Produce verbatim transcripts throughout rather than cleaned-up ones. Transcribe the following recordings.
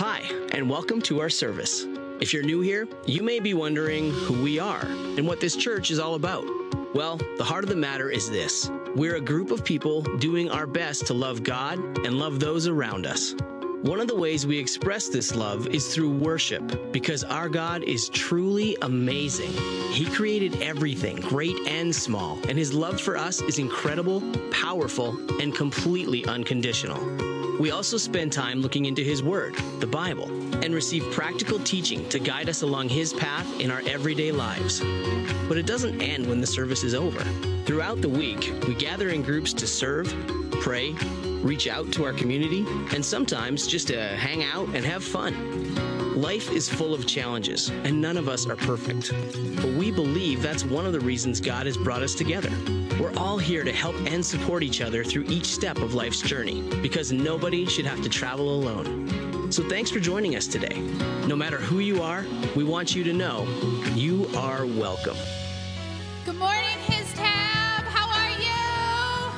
Hi, and welcome to our service. If you're new here, you may be wondering who we are and what this church is all about. Well, the heart of the matter is this. We're a group of people doing our best to love God and love those around us. One of the ways we express this love is through worship, because our God is truly amazing. He created everything, great and small, and His love for us is incredible, powerful, and completely unconditional. We also spend time looking into His Word, the Bible, and receive practical teaching to guide us along His path in our everyday lives. But it doesn't end when the service is over. Throughout the week, we gather in groups to serve, pray, reach out to our community, and sometimes just to hang out and have fun. Life is full of challenges, and none of us are perfect. But we believe that's one of the reasons God has brought us together. We're all here to help and support each other through each step of life's journey, because nobody should have to travel alone. So thanks for joining us today. No matter who you are, we want you to know you are welcome. Good morning, His Tab. How are you?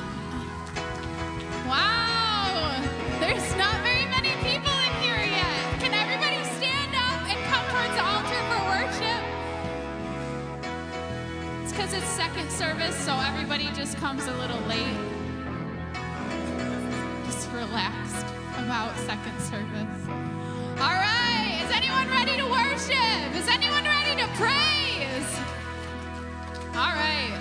Wow, there's not very many people in here yet. Can everybody stand up and come towards the altar for worship? It's because it's second service, so everybody just comes a little late. Just relaxed about second service. All right, is anyone ready to worship? Is anyone ready to praise? All right.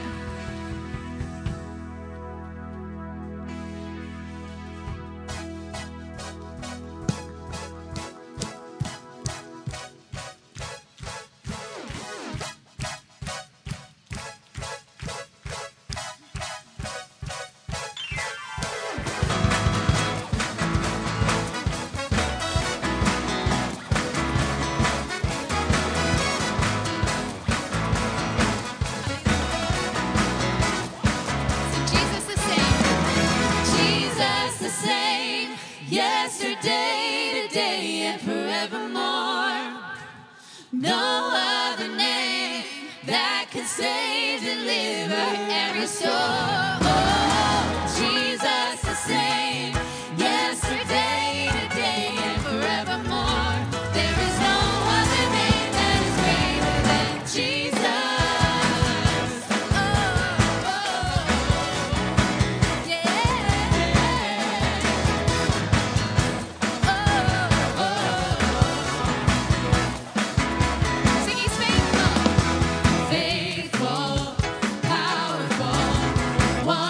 Yesterday, today, and forevermore. No other name that can save, deliver, and restore. Oh, Jesus the same. Yesterday, today, and forevermore. There is no other name that is greater than Jesus. Oh, oh, yeah. Faithful, powerful,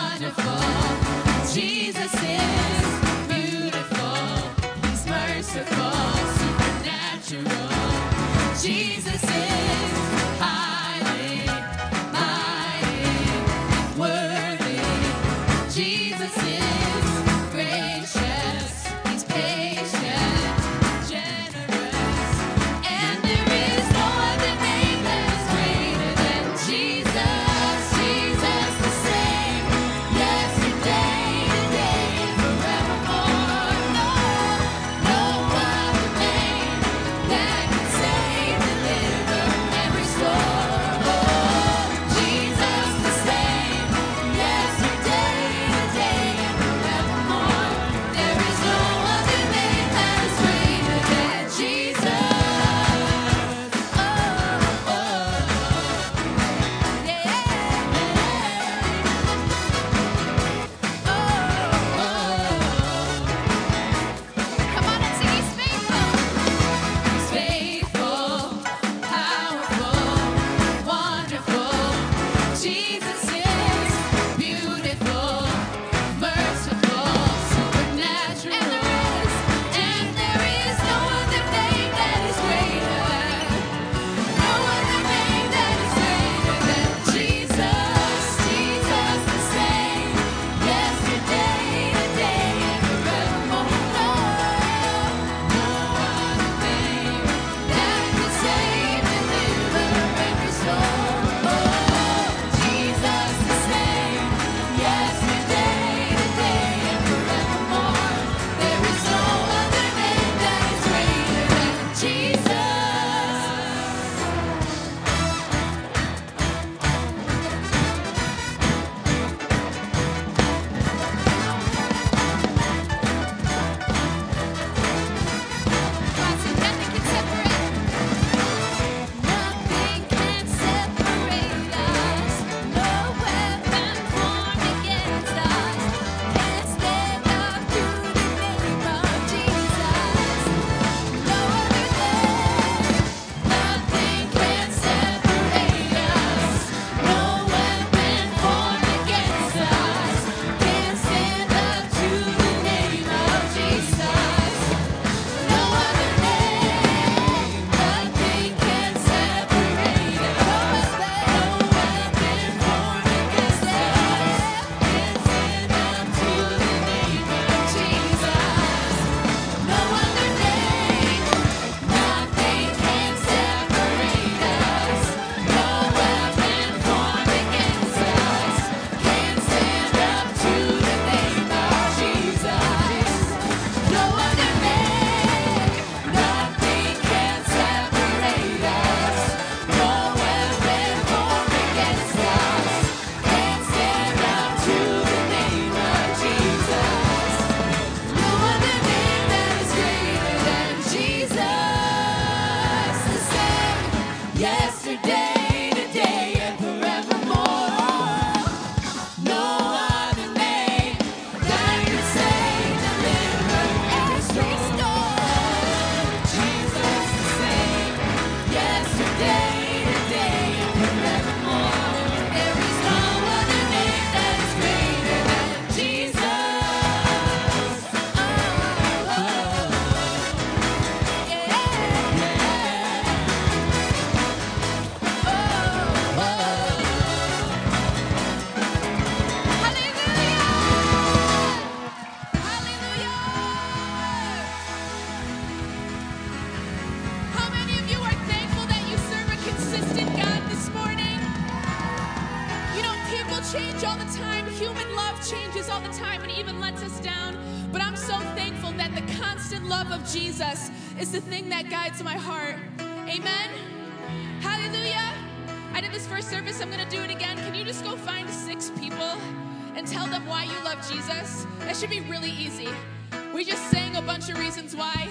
human love changes all the time and even lets us down, but I'm so thankful that the constant love of Jesus is the thing that guides my heart. Amen? Hallelujah. I did this first service. I'm going to do it again. Can you just go find six people and tell them why you love Jesus? That should be really easy. We just sang a bunch of reasons why.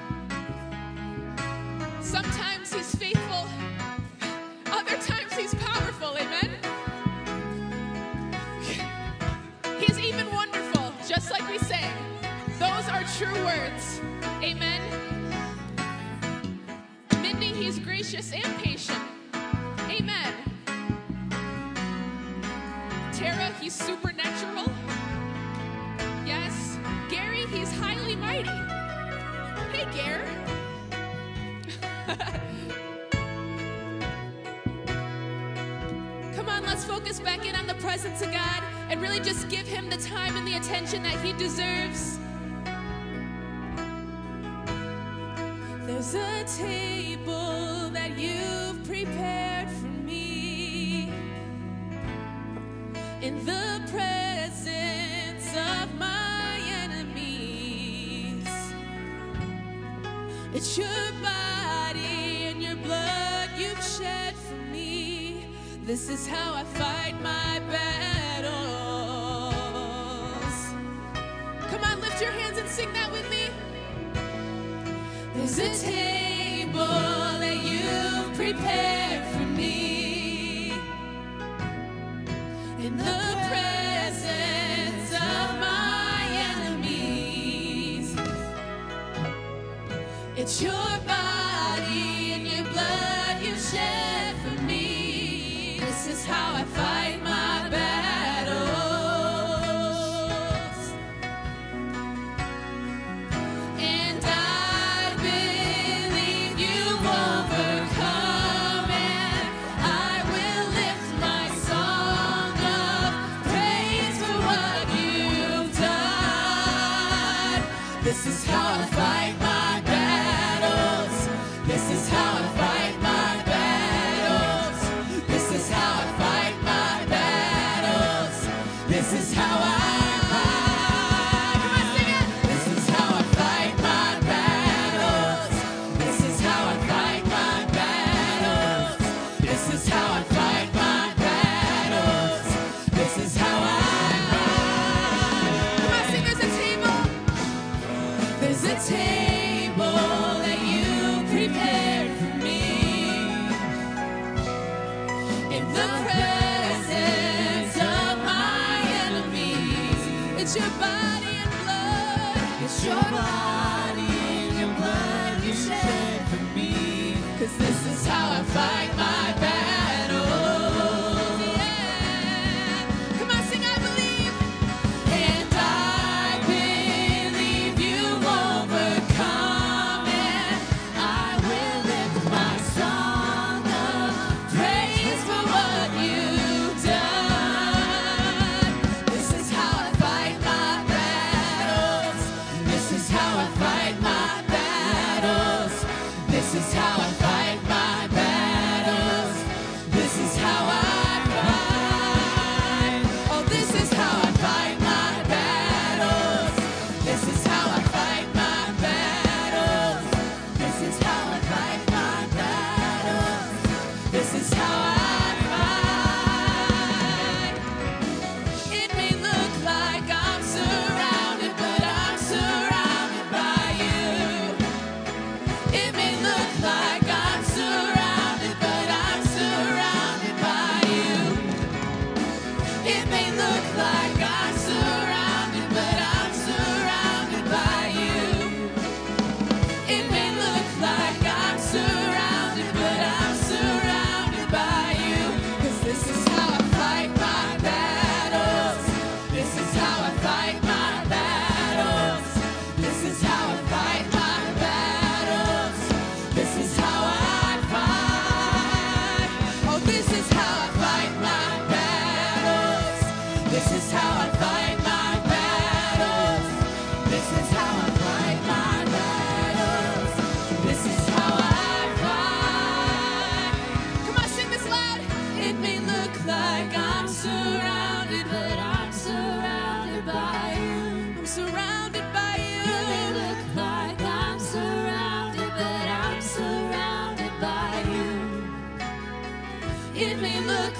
Sometimes he's faithful. Other times he's powerful. Amen? He's even wonderful, just like we sang. Those are true words. Amen? Mindy, he's gracious and patient. Amen. Tara, he's supernatural. Yes. Gary, he's highly mighty. Hey, Gare. Come on, let's focus back in on the presence of God and really just give him the time and the attention that he deserves. There's a table that you've prepared for me in the presence of my enemies. It's your body and your blood you've shed for me. This is how I fight my battles. Come on, lift your hands and sing that with me. There's a table that you've prepared for me in the presence of my enemies. It's your body and your blood you shed for me. This is how I fight my battles. And I believe you've overcome, and I will lift my song of praise for what you've done. This is how I fight my battles. This is how I fight my battles. This is how I fight my battles. This is how I fight. Come on, sing it. This is how I fight my battles. This is how I fight my battles. This is how I fight my battles. This is how I fight. Come on, sing. There's a table. There's a table that you prepared for me in the presence of my enemies. It's your body and blood. It's your body and your blood you shed for me. 'Cause this is how I fight my battles. Yeah. Come on, sing, I believe. And I believe you've overcome, and I will lift my song of praise for what you've done. This is how I fight my battles. This is how I fight my battles. This is how I fight my battles. This is how I fight. Oh, this is how I fight my battles. This is how I fight my battles. This is how I fight my battles. This is how I fight. It may look like I'm surrounded, but I'm surrounded by you. It may look like I'm surrounded, but I'm surrounded by you. It may look like I'm surrounded, but I'm surrounded by you.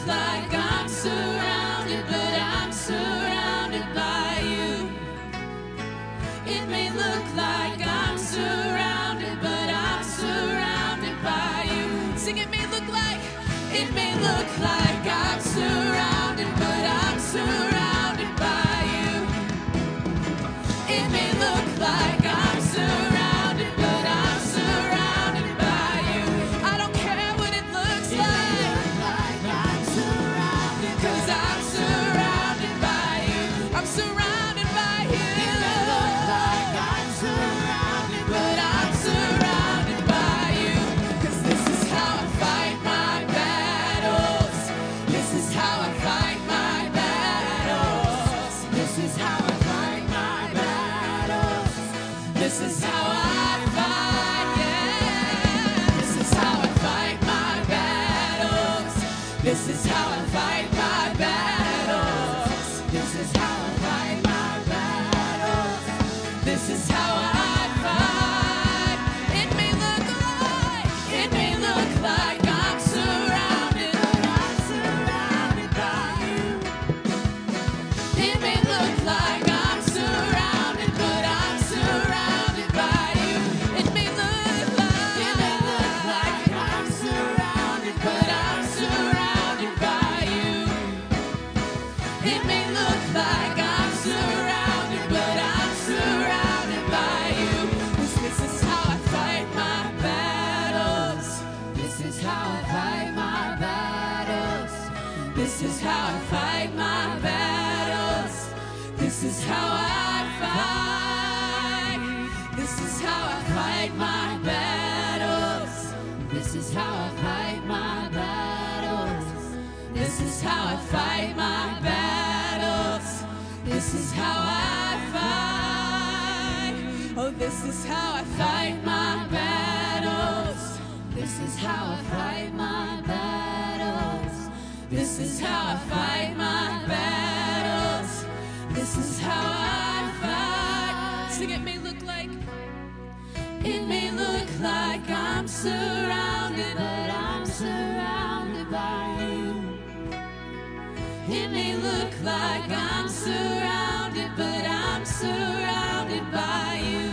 look like I'm surrounded, but I'm surrounded by you. It may look like I'm surrounded, but I'm surrounded by you. Sing, it may look like, it may look like I'm surrounded, but I'm surrounded by you. It may look like I'm surrounded, but I'm surrounded by you. I don't care what it looks like, 'cause I'm surrounded by you. I'm surrounded by you. But I'm surrounded by you. 'Cause this is how I fight my battles. This is how I fight my battles. This is how I fight my battles. This is how I fight, yeah. This is how I fight my battles. This is how I fight my battles. This is how I fight my battles. This is how I fight. It may look like, it may look like I'm surrounded, but I'm surrounded by you. It may look like I'm surrounded, but I'm surrounded by you. It may look like, it may look like I'm surrounded, but I'm surrounded by you. It may look like I'm surrounded, but I'm surrounded by you. 'Cause this is how I fight my battles. This is how I fight my battles. This is how I fight my battles. This is how I fight. This is how I fight my battles. This is how I fight my battles. This is how I fight my battles. This is how I fight. Oh, this is how I fight my battles. This is how I fight my battles. This is how I fight my battles. This is how I fight. Sing, it may look like, it may look like I'm surrounded, but I'm surrounded by you. It may look like I'm surrounded, but I'm surrounded by you.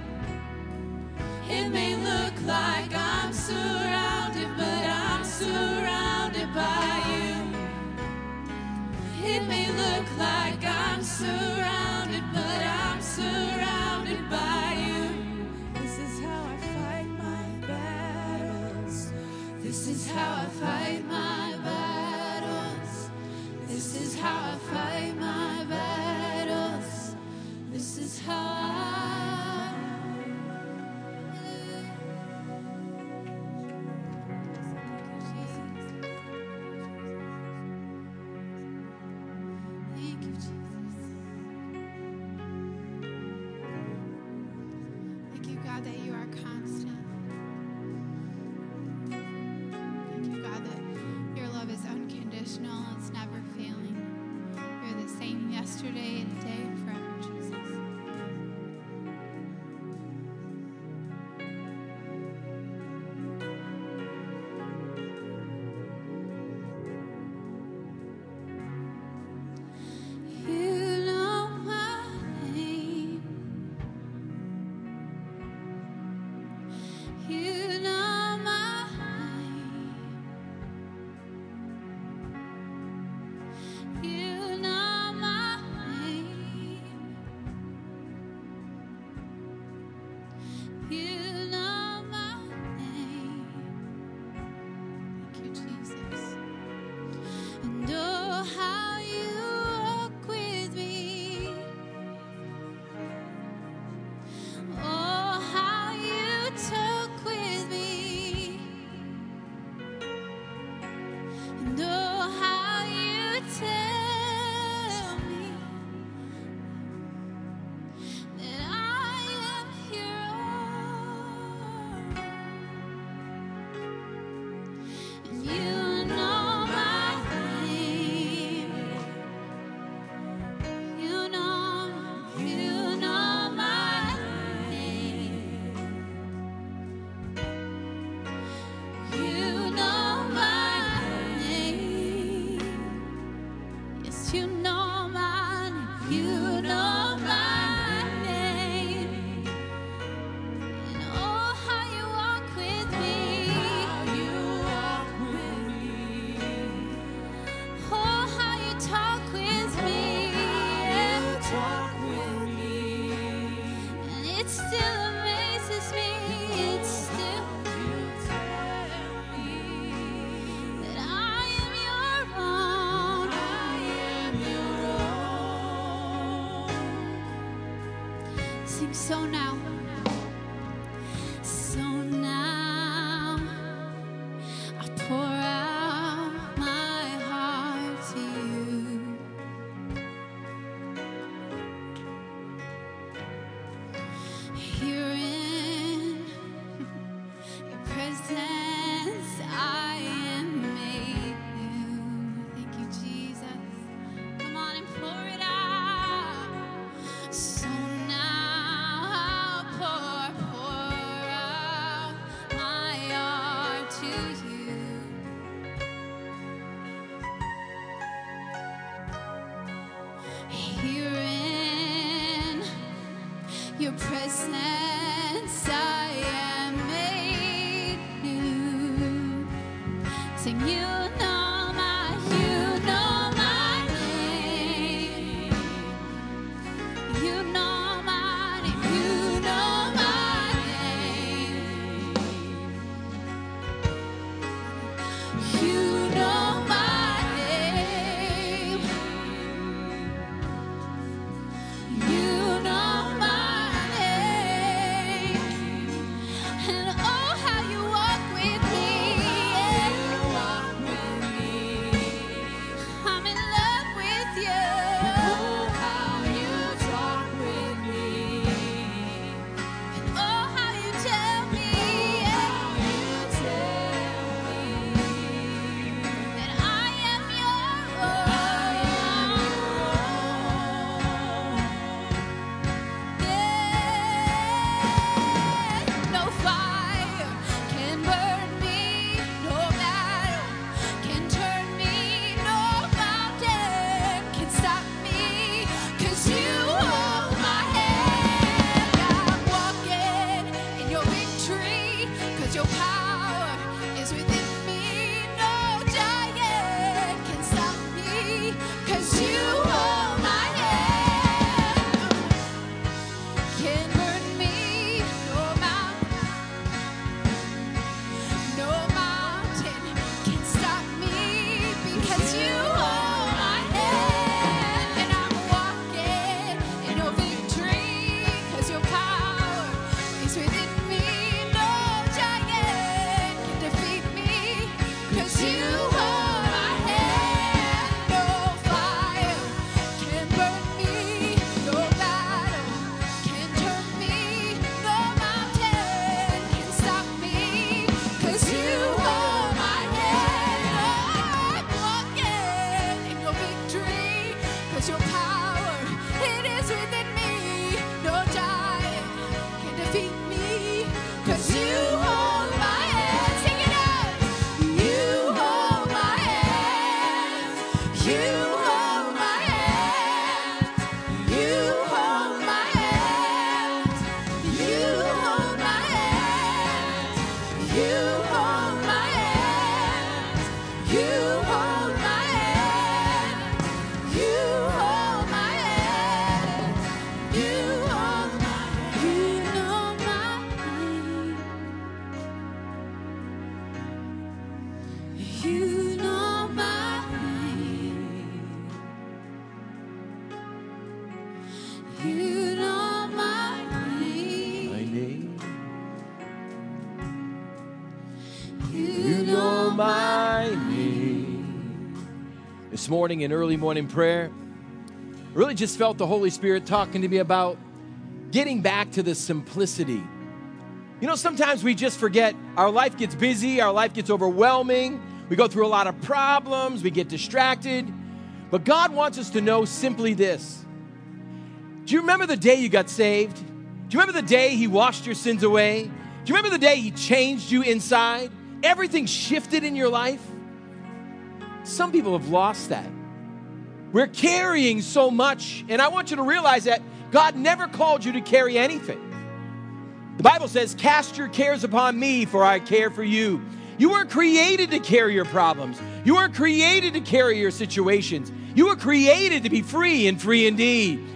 It may look like I'm surrounded, but I'm surrounded by you. It may look like I'm surrounded, but I'm surrounded by you. This is how I fight my battles. This is how I fight my battles. This is how I fight my battles. This is how I. Thank you, Jesus. Thank you, God, that you are constant. Thank you, God, that your love is unconditional. It's never failing. You're the same yesterday and today and forever, Jesus. You know my name. It still amazes me. It still that I am your own. I am your own. Sing so now. So now I pour out my heart to you. Here in your presence, I am made new. Thank you, Jesus. Come on and pour it out. So now I'll pour, pour out my heart to you. Here in your presence, I am made new. Sing, you know my, you know my name. You know my name. You know my name. You know my name. You know my name. And oh, how you walk with me. I'm in love with you. Oh, how you talk with me. And oh, how you tell me. How you tell me that I am your own. Yeah. No fire can burn me. No battle can turn me. No mountain can stop me. 'Cause you hold my hand. I'm walking in your victory. 'Cause your power is within me. No giant can stop me. 'Cause you hold my hand. Can burn me. No mountain, no mountain can stop me. Because you hold my hand. And I'm walking in your victory. 'Cause your power is within me. No giant can defeat me. 'Cause you hold my hand. No fire can burn me. No battle can turn me. No mountain can stop me. 'Cause you hold my hand. I'm walking in your victory. 'Cause your power, it is within me. No giant can defeat me. 'Cause you hold my hand. Sing it out. You hold my hand. You hold my hand. You hold my hand. You hold my hand. You hold my hand. You hold my hand. You hold my hand. You hold my hand. You know my name. You know my name. You know my name. My name. You You know my name. This morning in early morning prayer, I really just felt the Holy Spirit talking to me about getting back to the simplicity. You know, sometimes we just forget. Our life gets busy. Our life gets overwhelming. We go through a lot of problems. We get distracted. But God wants us to know simply this. Do you remember the day you got saved? Do you remember the day He washed your sins away? Do you remember the day He changed you inside? Everything shifted in your life? Some people have lost that. We're carrying so much, and I want you to realize that God never called you to carry anything. The Bible says, cast your cares upon me, for I care for you. You were created to carry your problems. You were created to carry your situations. You were created to be free and free indeed.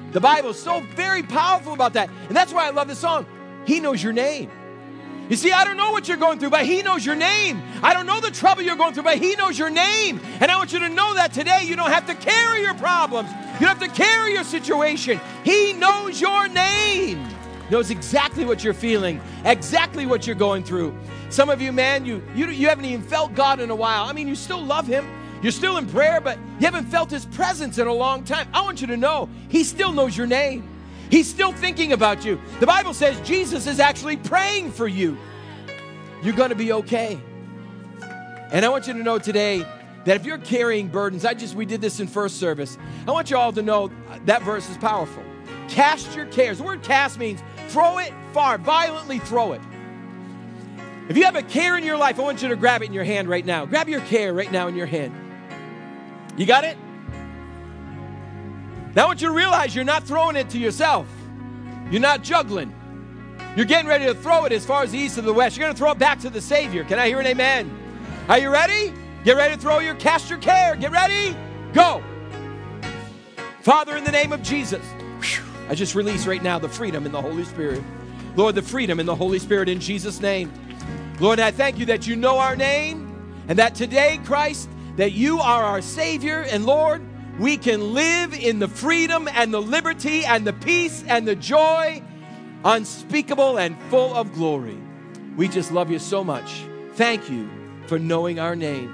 The Bible is so very powerful about that. And that's why I love this song. He knows your name. You see, I don't know what you're going through, but He knows your name. I don't know the trouble you're going through, but He knows your name. And I want you to know that today. You don't have to carry your problems. You don't have to carry your situation. He knows your name. Knows exactly what you're feeling, exactly what you're going through. Some of you, man, you, you, you haven't even felt God in a while. I mean, you still love Him. You're still in prayer, but you haven't felt His presence in a long time. I want you to know He still knows your name. He's still thinking about you. The Bible says Jesus is actually praying for you. You're going to be okay. And I want you to know today that if you're carrying burdens, I just, we did this in first service. I want you all to know that verse is powerful. Cast your cares. The word cast means throw it far, violently throw it. If you have a care in your life, I want you to grab it in your hand right now. Grab your care right now in your hand. You got it? Now I want you to realize you're not throwing it to yourself. You're not juggling. You're getting ready to throw it as far as the east of the west. You're going to throw it back to the Savior. Can I hear an amen? Are you ready? Get ready to throw your, cast your care. Get ready? Go. Father, in the name of Jesus, I just release right now the freedom in the Holy Spirit. Lord, the freedom in the Holy Spirit in Jesus' name. Lord, I thank you that you know our name and that today, Christ, that you are our Savior. And Lord, we can live in the freedom and the liberty and the peace and the joy unspeakable and full of glory. We just love you so much. Thank you for knowing our name.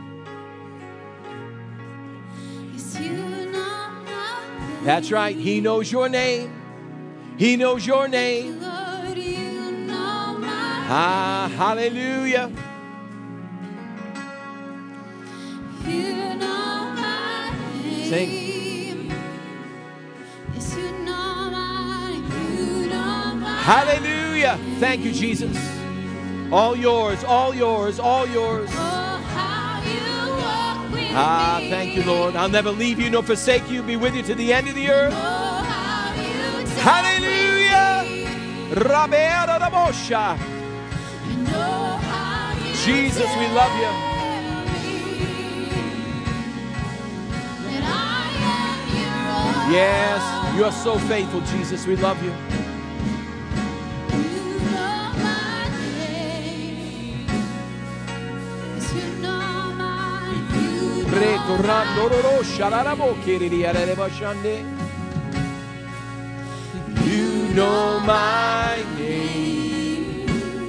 That's right. He knows your name. He knows your name. Ah, hallelujah. Sing. Hallelujah. Thank you, Jesus. All yours, all yours, all yours. Ah, thank you, Lord. I'll never leave you nor forsake you. Be with you to the end of the earth. Hallelujah. Jesus, we love you. Yes, you are so faithful, Jesus. We love you. You know my name.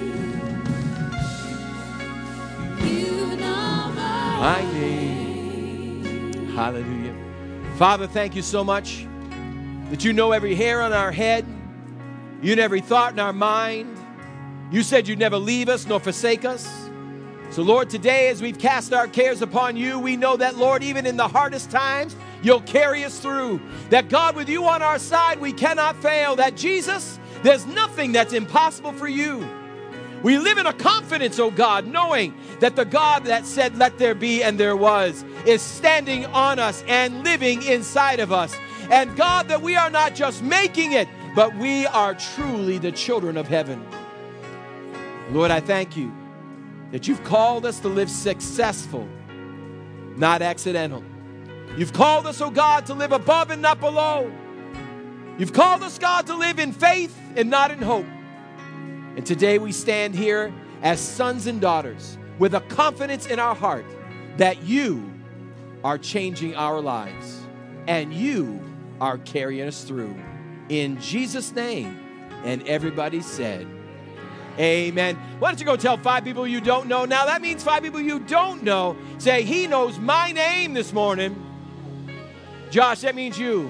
You know my name. Hallelujah. Father, thank you so much that you know every hair on our head. You know every thought in our mind. You said you'd never leave us nor forsake us. So, Lord, today as we've cast our cares upon you, we know that, Lord, even in the hardest times, you'll carry us through. That, God, with you on our side, we cannot fail. That, Jesus, there's nothing that's impossible for you. We live in a confidence, oh God, knowing that the God that said, let there be, and there was, is standing on us and living inside of us. And, God, that we are not just making it, but we are truly the children of heaven. Lord, I thank you that you've called us to live successful, not accidental. You've called us, oh God, to live above and not below. You've called us, God, to live in faith and not in hope. And today we stand here as sons and daughters with a confidence in our heart that you are changing our lives and you are carrying us through. In Jesus' name, and everybody said, amen. Why don't you go tell five people you don't know? Now that means five people you don't know. Say, he knows my name this morning. Josh, that means you.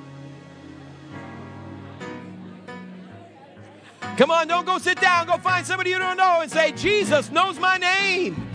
Come on, don't go sit down. Go find somebody you don't know and say, Jesus knows my name.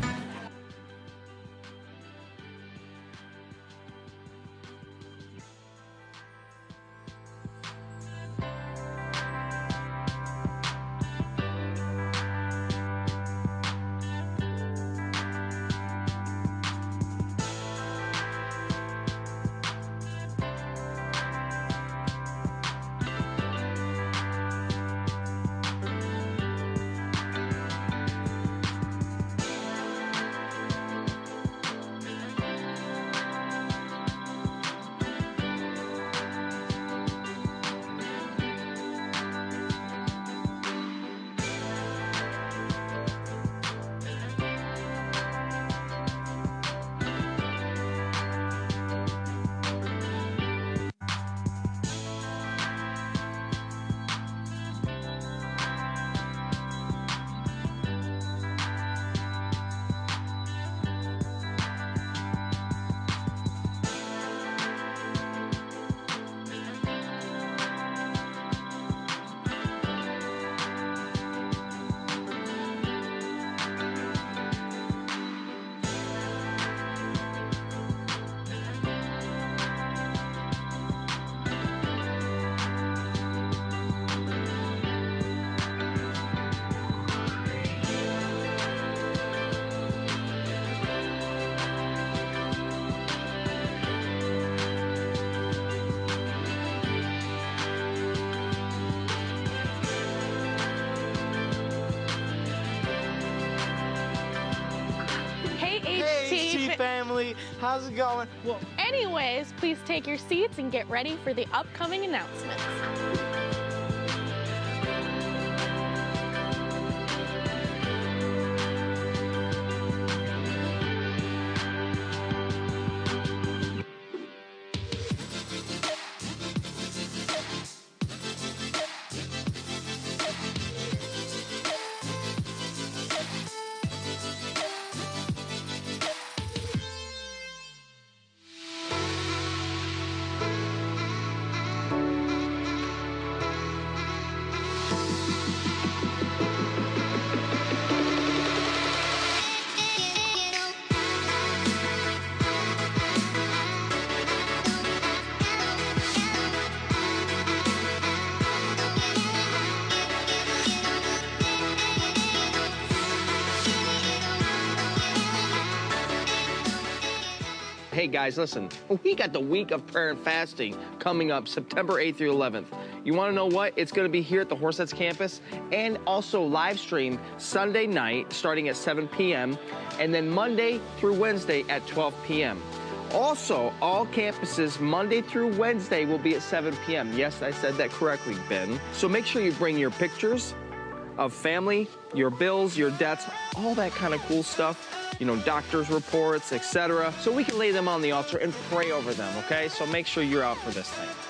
T family. How's it going? Well, Anyways, please take your seats and get ready for the upcoming announcements. hey guys, listen, we got the week of prayer and fasting coming up September eighth through eleventh. You want to know what? It's going to be here at the Horseheads campus and also live stream Sunday night starting at seven p m and then Monday through Wednesday at twelve p m Also, all campuses Monday through Wednesday will be at seven p m Yes, I said that correctly, Ben. So make sure you bring your pictures of family, your bills, your debts, all that kind of cool stuff, you know, doctor's reports, et cetera, so we can lay them on the altar and pray over them, okay? So make sure you're out for this thing.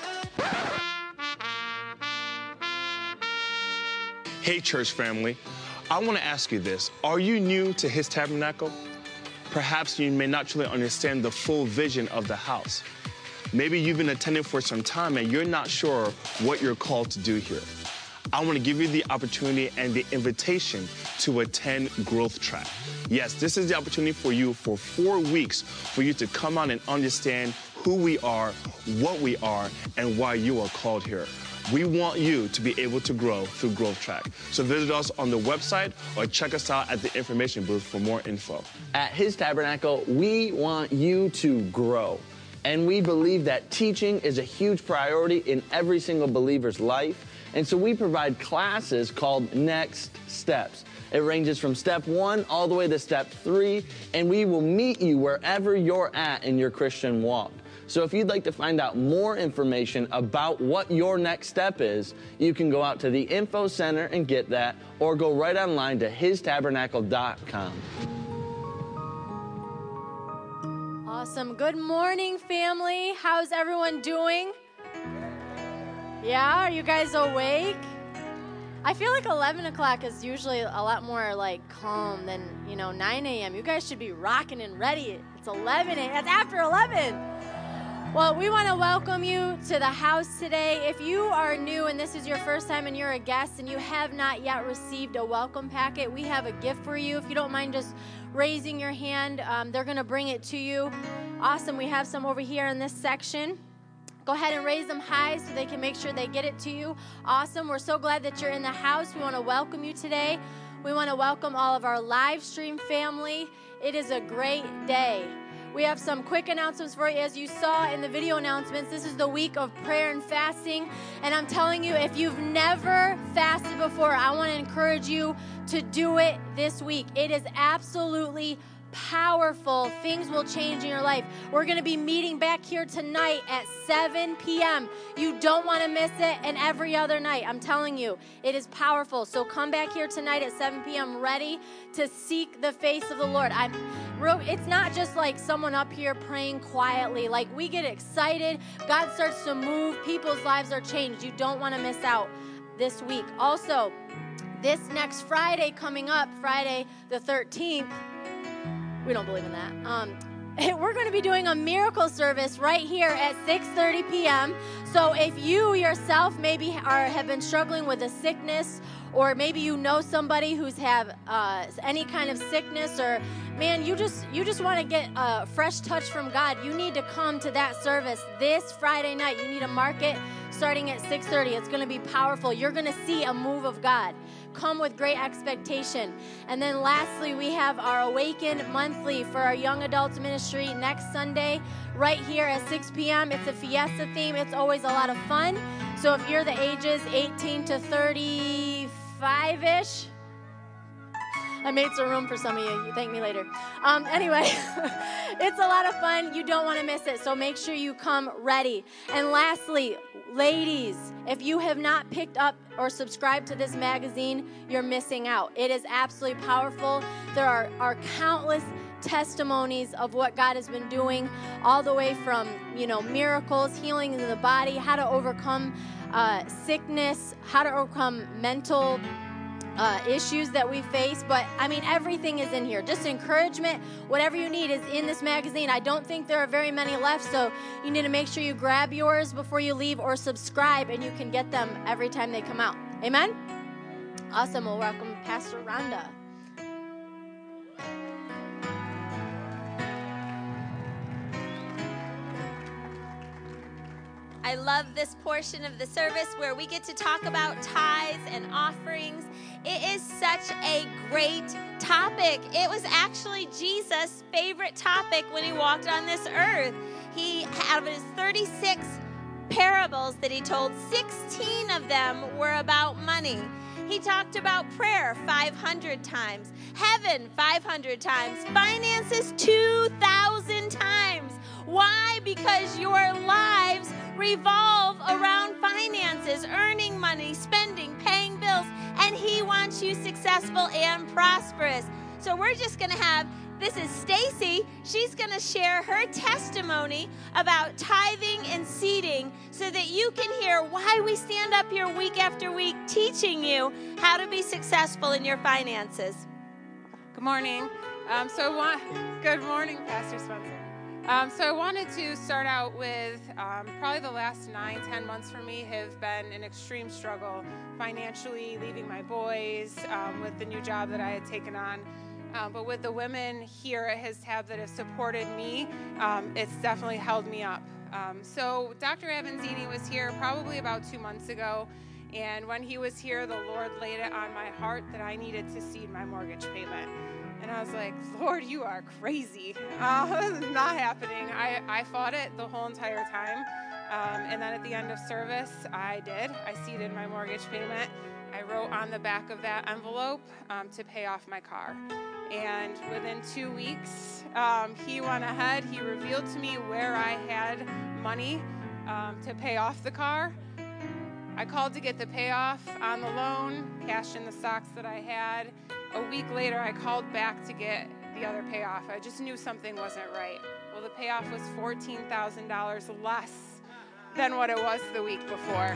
Hey, church family, I want to ask you this. Are you new to His Tabernacle? Perhaps you may not truly understand the full vision of the house. Maybe you've been attending for some time and you're not sure what you're called to do here. I want to give you the opportunity and the invitation to attend Growth Track. Yes, this is the opportunity for you for four weeks for you to come out and understand who we are, what we are, and why you are called here. We want you to be able to grow through Growth Track. So visit us on the website or check us out at the information booth for more info. At His Tabernacle, we want you to grow. And we believe that teaching is a huge priority in every single believer's life. And so we provide classes called Next Steps. It ranges from step one all the way to step three, and we will meet you wherever you're at in your Christian walk. So if you'd like to find out more information about what your next step is, you can go out to the info center and get that, or go right online to his tabernacle dot com. Awesome. Good morning, family. How's everyone doing? Yeah, are you guys awake? I feel like eleven o'clock is usually a lot more like calm than, you know, nine a m You guys should be rocking and ready. It's eleven a m That's after eleven. Well, we want to welcome you to the house today. If you are new and this is your first time and you're a guest and you have not yet received a welcome packet, we have a gift for you. If you don't mind just raising your hand, um, they're going to bring it to you. Awesome. We have some over here in this section. Go ahead and raise them high so they can make sure they get it to you. Awesome. We're so glad that you're in the house. We want to welcome you today. We want to welcome all of our live stream family. It is a great day. We have some quick announcements for you. As you saw in the video announcements, this is the week of prayer and fasting. And I'm telling you, if you've never fasted before, I want to encourage you to do it this week. It is absolutely powerful. Things will change in your life. We're going to be meeting back here tonight at seven p m You don't want to miss it, and every other night. I'm telling you, it is powerful. So come back here tonight at seven p m ready to seek the face of the Lord. I'm real, it's not just like someone up here praying quietly. Like, we get excited. God starts to move. People's lives are changed. You don't want to miss out this week. Also, this next Friday coming up, Friday the thirteenth, we don't believe in that. Um, we're going to be doing a miracle service right here at six thirty p m So if you yourself maybe are have been struggling with a sickness, or maybe you know somebody who's have uh, any kind of sickness, or man, you just you just want to get a fresh touch from God, you need to come to that service this Friday night. You need to mark it starting at six thirty. It's going to be powerful. You're going to see a move of God. Come with great expectation. And then lastly, we have our Awaken Monthly for our young adults ministry next Sunday right here at six p m It's a fiesta theme. It's always a lot of fun. So if you're the ages eighteen to thirty-five-ish, I made some room for some of you. You thank me later. Um, anyway, it's a lot of fun. You don't want to miss it, so make sure you come ready. And lastly, ladies, if you have not picked up or subscribed to this magazine, you're missing out. It is absolutely powerful. There are, are countless testimonies of what God has been doing, all the way from, you know, miracles, healing in the body, how to overcome uh, sickness, how to overcome mental uh, issues that we face. But I mean, everything is in here. Just encouragement, whatever you need is in this magazine. I don't think there are very many left, so you need to make sure you grab yours before you leave or subscribe, and you can get them every time they come out. Amen? Awesome. We'll welcome Pastor Rhonda. I love this portion of the service where we get to talk about tithes and offerings. It is such a great topic. It was actually Jesus' favorite topic when he walked on this earth. He, out of his thirty-six parables that he told, sixteen of them were about money. He talked about prayer five hundred times, heaven five hundred times, finances two thousand times. Why? Because your lives revolve around finances, earning money, spending, paying bills, and he wants you successful and prosperous. So we're just going to have, this is Stacy. She's going to share her testimony about tithing and seeding so that you can hear why we stand up here week after week teaching you how to be successful in your finances. Good morning. Um, so I want, good morning, Pastor Spencer. Um, so I wanted to start out with um, probably the last nine, ten months for me have been an extreme struggle financially, leaving my boys, um, with the new job that I had taken on. Um, but with the women here at His Tab that have supported me, um, it's definitely held me up. Um, so Doctor Avanzini was here probably about two months ago. And when he was here, the Lord laid it on my heart that I needed to seed my mortgage payment. And I was like, Lord, you are crazy. Uh, this is not happening. I, I fought it the whole entire time. Um, and then at the end of service, I did. I seeded my mortgage payment. I wrote on the back of that envelope um, to pay off my car. And within two weeks, um, he went ahead. He revealed to me where I had money um, to pay off the car. I called to get the payoff on the loan, cashed in the stocks that I had. A week later, I called back to get the other payoff. I just knew something wasn't right. Well, the payoff was fourteen thousand dollars less than what it was the week before.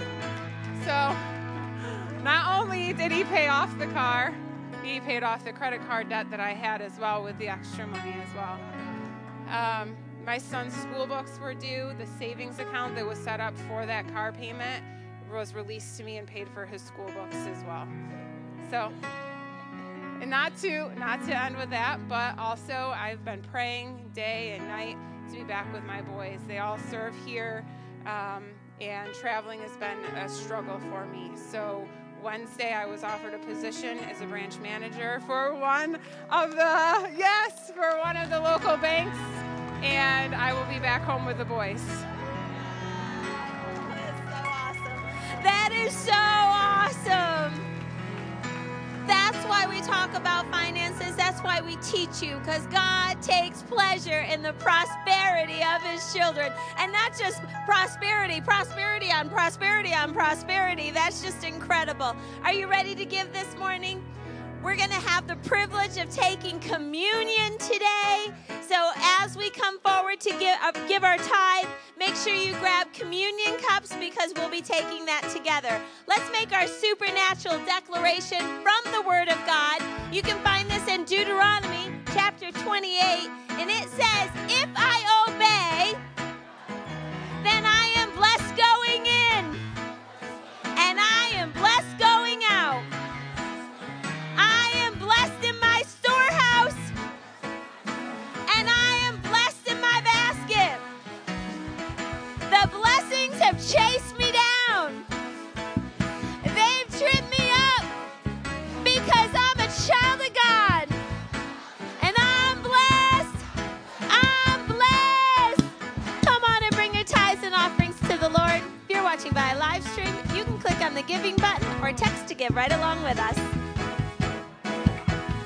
So not only did he pay off the car, he paid off the credit card debt that I had as well with the extra money as well. Um, my son's school books were due. The savings account that was set up for that car payment was released to me and paid for his school books as well. So, and not to not to end with that, but also I've been praying day and night to be back with my boys. They all serve here, um, and traveling has been a struggle for me. So Wednesday I was offered a position as a branch manager for one of the yes for one of the local banks, and I will be back home with the boys. That is so awesome. That's why we talk about finances. That's why we teach you, because God takes pleasure in the prosperity of His children. And not just prosperity, prosperity on prosperity on prosperity. That's just incredible. Are you ready to give this morning? We're going to have the privilege of taking communion today. So as we come forward to give, uh, give our tithe, make sure you grab communion cups because we'll be taking that together. Let's make our supernatural declaration from the Word of God. You can find this in Deuteronomy chapter twenty-eight, and it says, if I obey, then I am blessed going in, and I am blessed going out. I am blessed in my storehouse, and I am blessed in my basket. The blessings have chased me down. They've tripped me up because I'm a child of God, and I'm blessed. I'm blessed. Come on and bring your tithes and offerings to the Lord. If you're watching by a live stream, you can click on the giving button or text to give right along with us.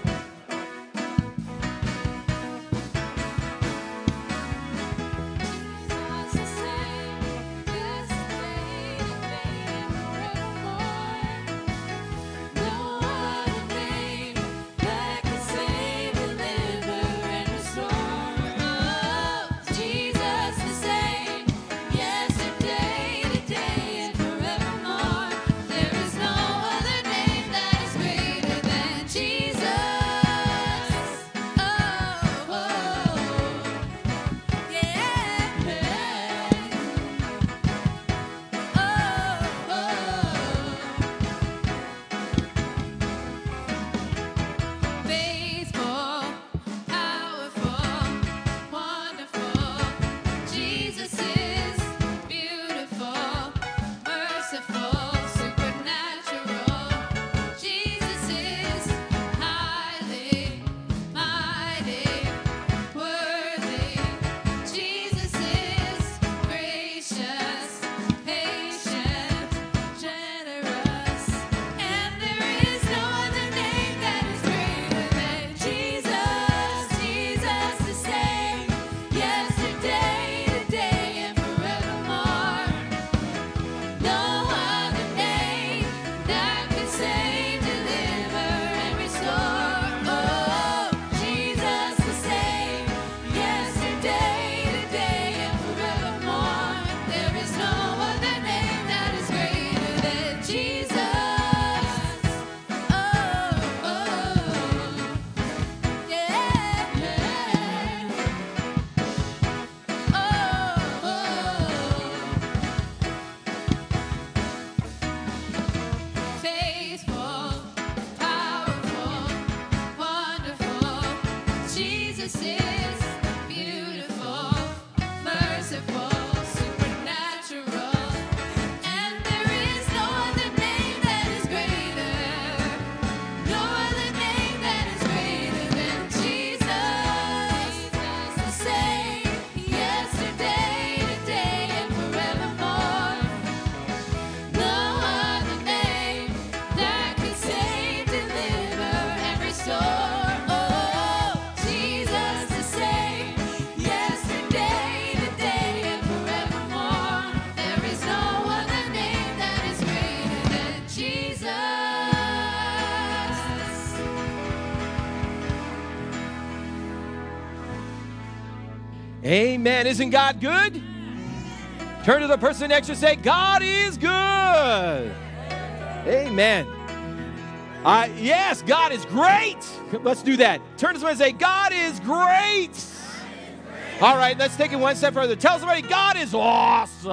Amen. Isn't God good? Turn to the person next to you and say, God is good. Amen. Uh, yes, God is great. Let's do that. Turn to someone and say, God is great. All right, let's take it one step further. Tell somebody, God is awesome.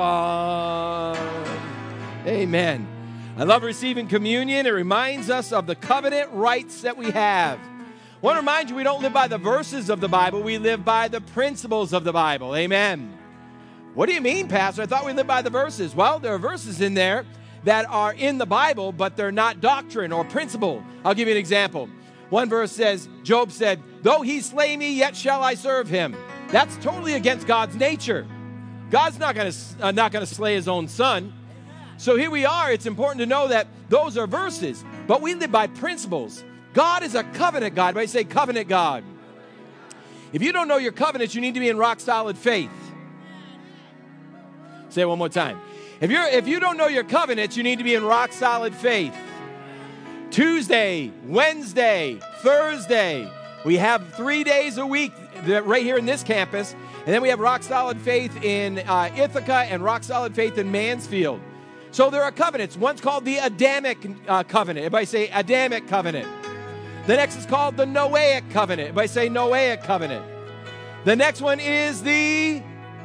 Amen. I love receiving communion. It reminds us of the covenant rights that we have. I want to remind you, we don't live by the verses of the Bible. We live by the principles of the Bible. Amen. What do you mean, Pastor? I thought we lived by the verses. Well, there are verses in there that are in the Bible, but they're not doctrine or principle. I'll give you an example. One verse says, Job said, though he slay me, yet shall I serve him. That's totally against God's nature. God's not going to uh, not going to slay his own son. So here we are. It's important to know that those are verses, but we live by principles. God is a covenant God. Everybody say covenant God. If you don't know your covenants, you need to be in rock solid faith. Say it one more time. If you're if you don't know your covenants, you need to be in rock solid faith. Tuesday, Wednesday, Thursday. We have three days a week right here in this campus. And then we have rock solid faith in uh, Ithaca and rock solid faith in Mansfield. So there are covenants. One's called the Adamic uh, covenant. Everybody say Adamic covenant. The next is called the Noahic covenant. Everybody say Noahic covenant. The next one is the...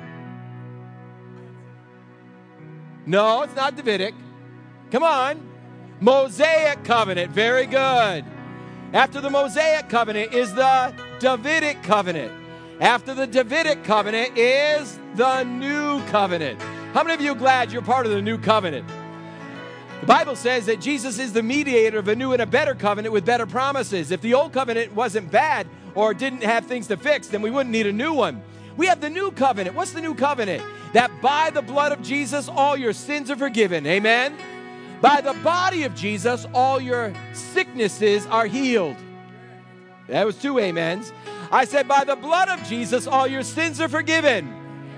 No, it's not Davidic. Come on. Mosaic covenant. Very good. After the Mosaic covenant is the Davidic covenant. After the Davidic covenant is the New Covenant. How many of you are glad you're part of the New Covenant? The Bible says that Jesus is the mediator of a new and a better covenant with better promises. If the old covenant wasn't bad or didn't have things to fix, then we wouldn't need a new one. We have the New Covenant. What's the New Covenant? That by the blood of Jesus, all your sins are forgiven. Amen? By the body of Jesus, all your sicknesses are healed. That was two amens. I said, by the blood of Jesus, all your sins are forgiven.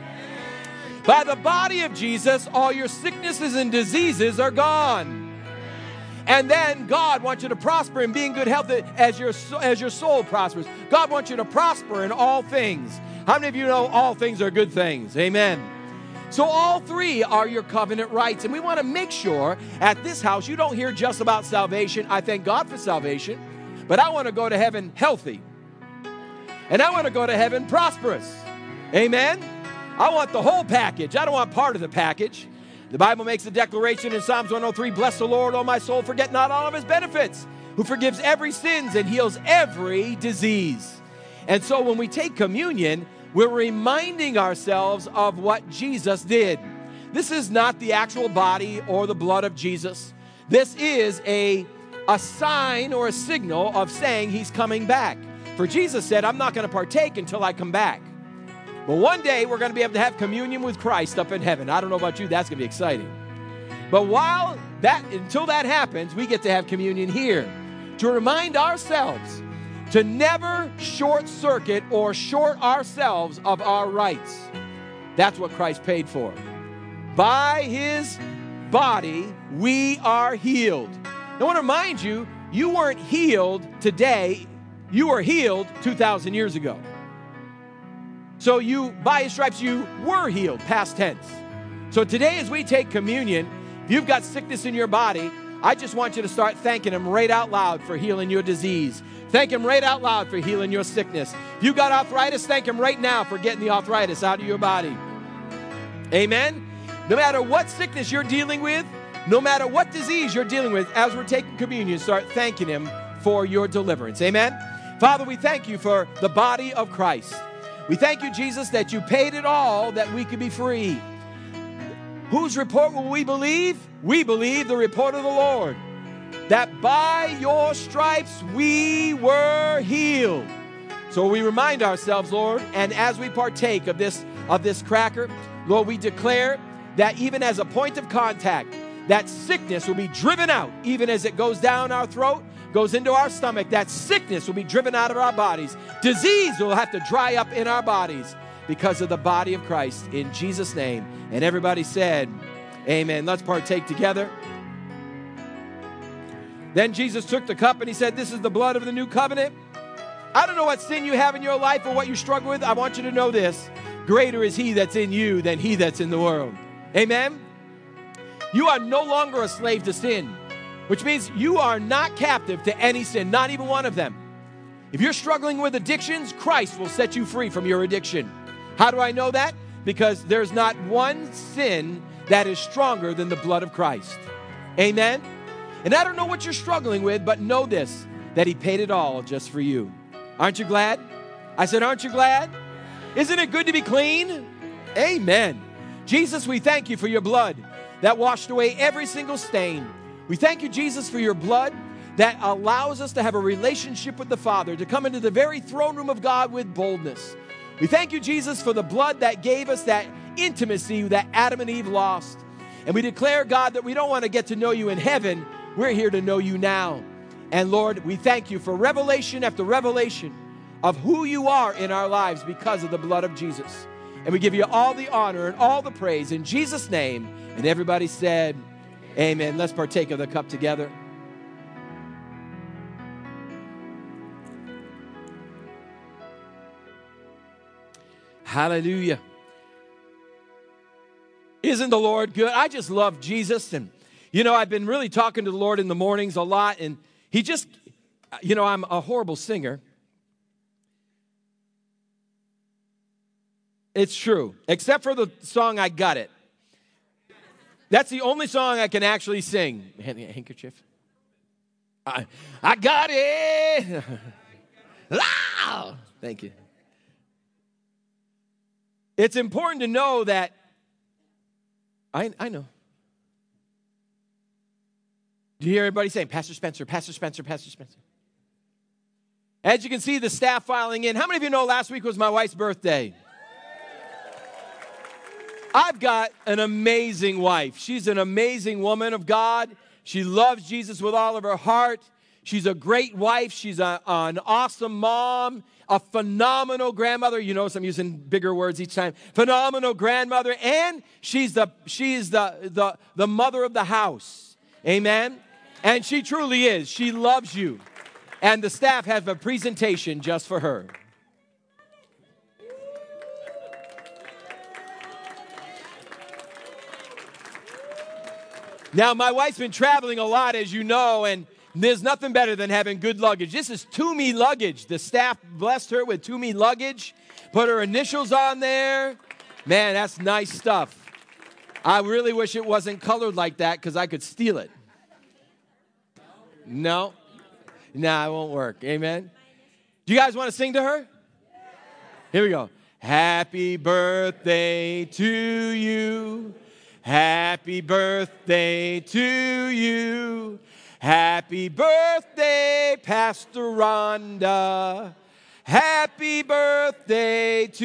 By the body of Jesus, all your sicknesses and diseases are gone. And then God wants you to prosper and be in good health as your, as your soul prospers. God wants you to prosper in all things. How many of you know all things are good things? Amen. So all three are your covenant rights. And we want to make sure at this house you don't hear just about salvation. I thank God for salvation. But I want to go to heaven healthy. And I want to go to heaven prosperous. Amen? I want the whole package. I don't want part of the package. The Bible makes a declaration in Psalms one oh three, bless the Lord, O my soul, forget not all of his benefits, who forgives every sins and heals every disease. And so when we take communion, we're reminding ourselves of what Jesus did. This is not the actual body or the blood of Jesus. This is a, a sign or a signal of saying he's coming back. For Jesus said, I'm not going to partake until I come back. But one day we're going to be able to have communion with Christ up in heaven. I don't know about you, that's going to be exciting. But while that, until that happens, we get to have communion here to remind ourselves to never short circuit or short ourselves of our rights. That's what Christ paid for. By his body, we are healed. I want to remind you, you weren't healed today. You were healed two thousand years ago. So you, by his stripes, you were healed, past tense. So today as we take communion, if you've got sickness in your body, I just want you to start thanking him right out loud for healing your disease. Thank him right out loud for healing your sickness. If you've got arthritis, thank him right now for getting the arthritis out of your body. Amen? No matter what sickness you're dealing with, no matter what disease you're dealing with, as we're taking communion, start thanking him for your deliverance. Amen? Father, we thank you for the body of Christ. We thank you, Jesus, that you paid it all that we could be free. Whose report will we believe? We believe the report of the Lord, that by your stripes we were healed. So we remind ourselves, Lord, and as we partake of this, of this cracker, Lord, we declare that even as a point of contact, that sickness will be driven out, even as it goes down our throat, goes into our stomach, that sickness will be driven out of our bodies. Disease will have to dry up in our bodies because of the body of Christ, in Jesus' name. And everybody said, amen. Let's partake together. Then Jesus took the cup and he said, this is the blood of the new covenant. I don't know what sin you have in your life or what you struggle with. I want you to know this. greater is he that's in you than he that's in the world. Amen? You are no longer a slave to sin, which means you are not captive to any sin, not even one of them. If you're struggling with addictions, Christ will set you free from your addiction. How do I know that? Because there's not one sin that is stronger than the blood of Christ. Amen? And I don't know what you're struggling with, but know this, that he paid it all just for you. Aren't you glad? I said, aren't you glad? Isn't it good to be clean? Amen. Jesus, we thank you for your blood that washed away every single stain. We thank you, Jesus, for your blood that allows us to have a relationship with the Father, to come into the very throne room of God with boldness. We thank you, Jesus, for the blood that gave us that intimacy that Adam and Eve lost. And we declare, God, that we don't want to get to know you in heaven. We're here to know you now. And Lord, we thank you for revelation after revelation of who you are in our lives because of the blood of Jesus. And we give you all the honor and all the praise in Jesus' name. And everybody said, amen. Let's partake of the cup together. Hallelujah. Isn't the Lord good? I just love Jesus. And, you know, I've been really talking to the Lord in the mornings a lot. And he just, you know, I'm a horrible singer. It's true. Except for the song, I Got It. That's the only song I can actually sing. Handkerchief. I, I got it. Ah! Thank you. It's important to know that, I, I know. Do you hear everybody saying, Pastor Spencer, Pastor Spencer, Pastor Spencer? As you can see, the staff filing in. How many of you know last week was my wife's birthday? I've got an amazing wife. She's an amazing woman of God. She loves Jesus with all of her heart. She's a great wife. She's a, an awesome mom, a phenomenal grandmother. You notice I'm using bigger words each time. Phenomenal grandmother. And she's the she's the, the, the mother of the house. Amen? And she truly is. She loves you. And the staff have a presentation just for her. Now, my wife's been traveling a lot, as you know, and there's nothing better than having good luggage. This is Toomey luggage. The staff blessed her with Toomey luggage, put her initials on there. Man, that's nice stuff. I really wish it wasn't colored like that because I could steal it. No? Nah, it won't work. Amen? Do you guys want to sing to her? Here we go. Happy birthday to you. Happy birthday to you. Happy birthday, Pastor Rhonda. Happy birthday to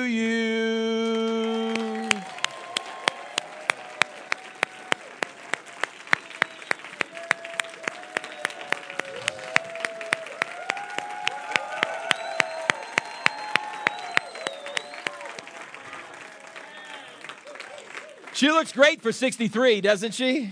you. She looks great for sixty-three, doesn't she?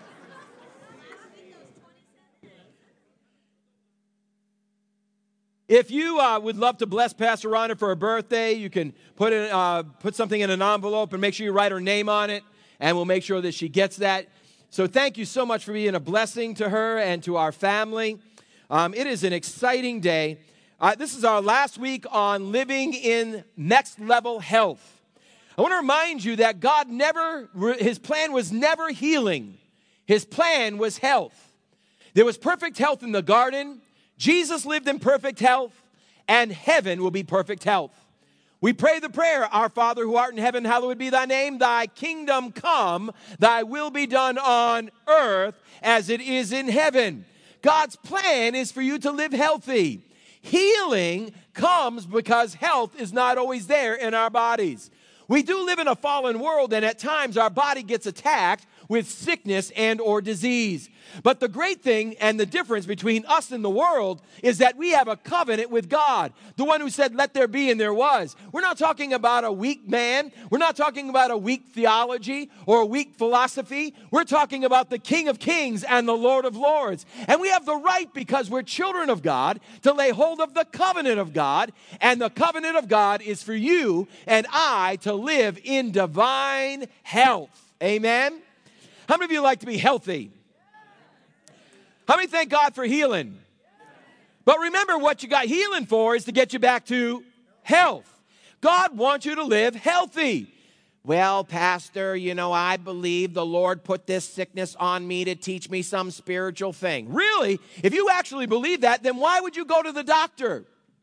If you uh, would love to bless Pastor Rhonda for her birthday, you can put it, uh, put something in an envelope and make sure you write her name on it, and we'll make sure that she gets that. So thank you so much for being a blessing to her and to our family. Um, it is an exciting day. Uh, this is our last week on living in next level health. I want to remind you that God never, his plan was never healing. His plan was health. There was perfect health in the garden. Jesus lived in perfect health, and heaven will be perfect health. We pray the prayer, Our Father who art in heaven, hallowed be thy name. Thy kingdom come, thy will be done on earth as it is in heaven. God's plan is for you to live healthy. Healing comes because health is not always there in our bodies. We do live in a fallen world, and at times our body gets attacked with sickness and or disease. But the great thing and the difference between us and the world is that we have a covenant with God, the one who said, let there be, and there was. We're not talking about a weak man. We're not talking about a weak theology or a weak philosophy. We're talking about the King of Kings and the Lord of Lords. And we have the right, because we're children of God, to lay hold of the covenant of God. And the covenant of God is for you and I to live in divine health. Amen? How many of you like to be healthy? How many thank God for healing? But remember, what you got healing for is to get you back to health. God wants you to live healthy. Well, Pastor, you know, I believe the Lord put this sickness on me to teach me some spiritual thing. Really? If you actually believe that, then why would you go to the doctor?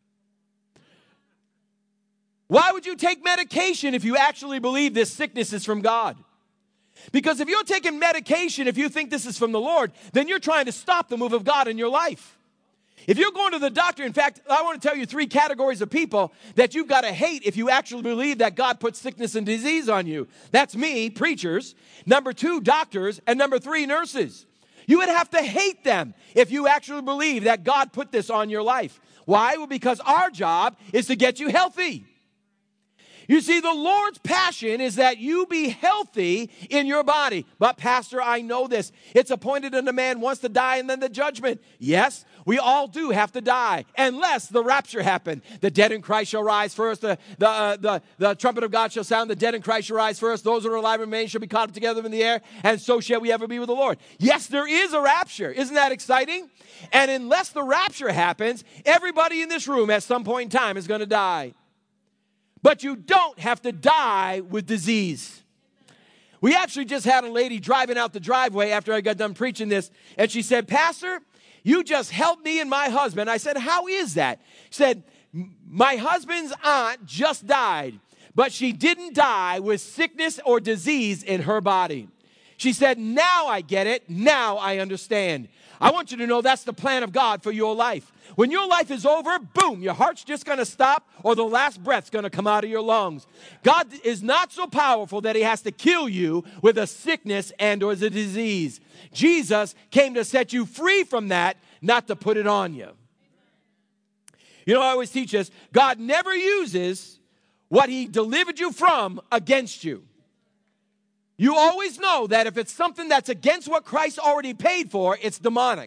Why would you take medication if you actually believe this sickness is from God? Because if you're taking medication, if you think this is from the Lord, then you're trying to stop the move of God in your life. If you're going to the doctor, in fact, I want to tell you three categories of people that you've got to hate if you actually believe that God put sickness and disease on you. That's me, preachers. Number two, doctors. And number three, nurses. You would have to hate them if you actually believe that God put this on your life. Why? Well, because our job is to get you healthy. You see, the Lord's passion is that you be healthy in your body. But, Pastor, I know this. It's appointed unto man once to die and then the judgment. Yes, we all do have to die, unless the rapture happened. The dead in Christ shall rise first. The, the, uh, the, the trumpet of God shall sound. The dead in Christ shall rise first. Those who are alive and remain shall be caught up together in the air, and so shall we ever be with the Lord. Yes, there is a rapture. Isn't that exciting? And unless the rapture happens, everybody in this room at some point in time is going to die. But you don't have to die with disease. We actually just had a lady driving out the driveway after I got done preaching this, and she said, Pastor, you just helped me and my husband. I said, how is that? She said, my husband's aunt just died, but she didn't die with sickness or disease in her body. She said, now I get it. Now I understand. I want you to know that's the plan of God for your life. When your life is over, boom, your heart's just going to stop, or the last breath's going to come out of your lungs. God is not so powerful that he has to kill you with a sickness and or a disease. Jesus came to set you free from that, not to put it on you. You know, I always teach us, God never uses what he delivered you from against you. You always know that if it's something that's against what Christ already paid for, it's demonic.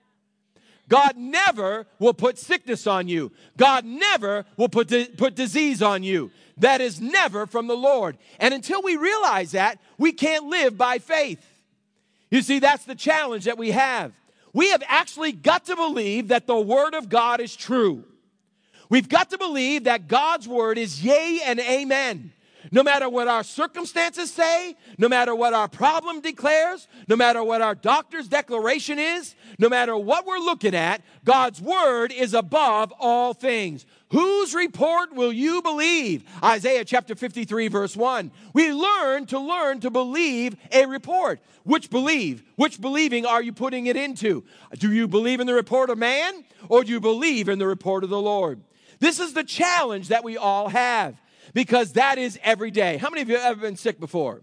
God never will put sickness on you. God never will put, di- put disease on you. That is never from the Lord. And until we realize that, we can't live by faith. You see, that's the challenge that we have. We have actually got to believe that the Word of God is true. We've got to believe that God's Word is yea and amen. No matter what our circumstances say, no matter what our problem declares, no matter what our doctor's declaration is, no matter what we're looking at, God's word is above all things. Whose report will you believe? Isaiah chapter fifty-three, verse one. We learn to learn to believe a report. Which believe? Which believing are you putting it into? Do you believe in the report of man, or do you believe in the report of the Lord? This is the challenge that we all have. Because that is every day. How many of you have ever been sick before?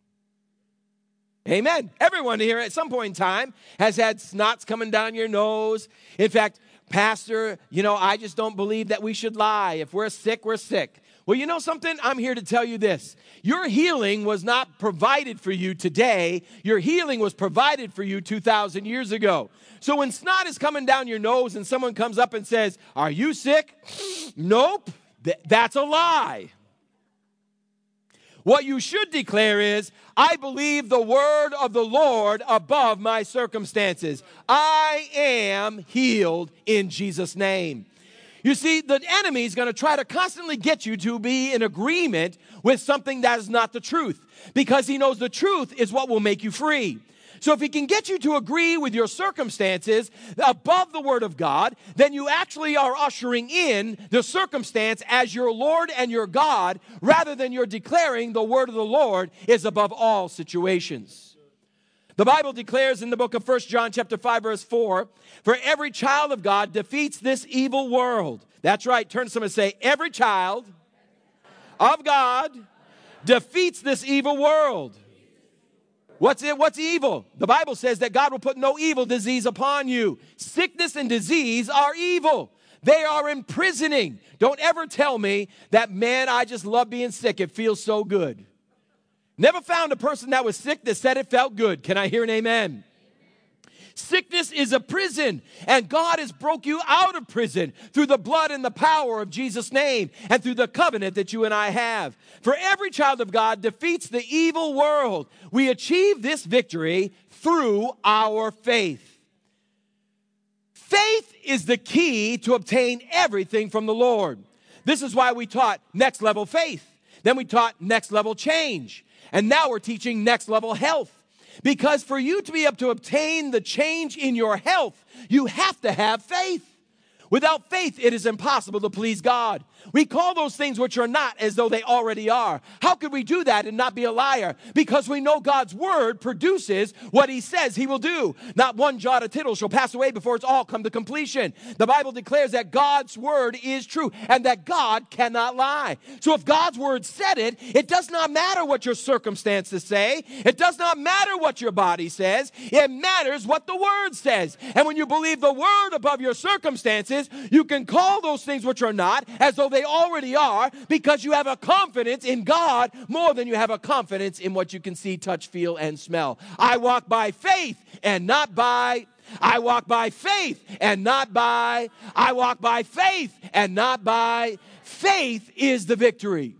Amen. Everyone here at some point in time has had snots coming down your nose. In fact, Pastor, you know, I just don't believe that we should lie. If we're sick, we're sick. Well, you know something? I'm here to tell you this. Your healing was not provided for you today. Your healing was provided for you two thousand years ago. So when snot is coming down your nose and someone comes up and says, are you sick? Nope. Th- that's a lie. What you should declare is, I believe the word of the Lord above my circumstances. I am healed in Jesus' name. You see, the enemy is going to try to constantly get you to be in agreement with something that is not the truth, because he knows the truth is what will make you free. So if he can get you to agree with your circumstances above the word of God, then you actually are ushering in the circumstance as your Lord and your God, rather than you're declaring the word of the Lord is above all situations. The Bible declares in the book of First John chapter five, verse four, for every child of God defeats this evil world. That's right. Turn to someone and say, every child of God defeats this evil world. What's it? What's evil? The Bible says that God will put no evil disease upon you. Sickness and disease are evil. They are imprisoning. Don't ever tell me that, man, I just love being sick. It feels so good. Never found a person that was sick that said it felt good. Can I hear an amen? Sickness is a prison, and God has broke you out of prison through the blood and the power of Jesus' name and through the covenant that you and I have. For every child of God defeats the evil world. We achieve this victory through our faith. Faith is the key to obtain everything from the Lord. This is why we taught next level faith. Then we taught next level change. And now we're teaching next level health. Because for you to be able to obtain the change in your health, you have to have faith. Without faith, it is impossible to please God. We call those things which are not as though they already are. How could we do that and not be a liar? Because we know God's word produces what he says he will do. Not one jot or tittle shall pass away before it's all come to completion. The Bible declares that God's word is true and that God cannot lie. So if God's word said it, it does not matter what your circumstances say. It does not matter what your body says. It matters what the word says. And when you believe the word above your circumstances, you can call those things which are not as though they already are, because you have a confidence in God more than you have a confidence in what you can see, touch, feel, and smell. I walk by faith and not by I walk by faith and not by I walk by faith and not by faith is the victory.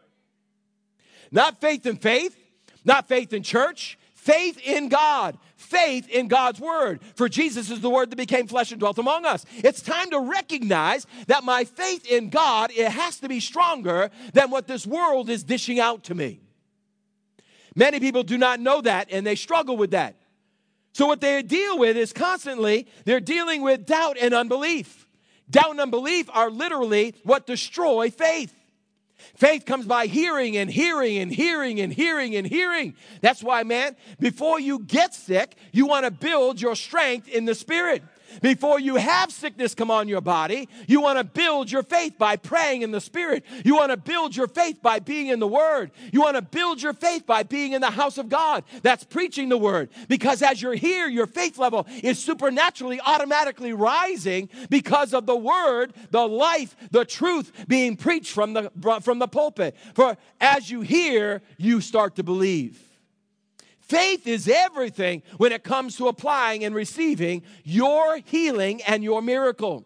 Not faith in faith, not faith in church, faith in God. Faith in God's word. For Jesus is the word that became flesh and dwelt among us. It's time to recognize that my faith in God, it has to be stronger than what this world is dishing out to me. Many people do not know that, and they struggle with that. So what they deal with is constantly, they're dealing with doubt and unbelief. Doubt and unbelief are literally what destroy faith. Faith comes by hearing and hearing and hearing and hearing and hearing. That's why, man, before you get sick, you want to build your strength in the Spirit. Before you have sickness come on your body, you want to build your faith by praying in the Spirit. You want to build your faith by being in the Word. You want to build your faith by being in the house of God. That's preaching the Word. Because as you're here, your faith level is supernaturally, automatically rising because of the Word, the life, the truth being preached from the, from the pulpit. For as you hear, you start to believe. Faith is everything when it comes to applying and receiving your healing and your miracle.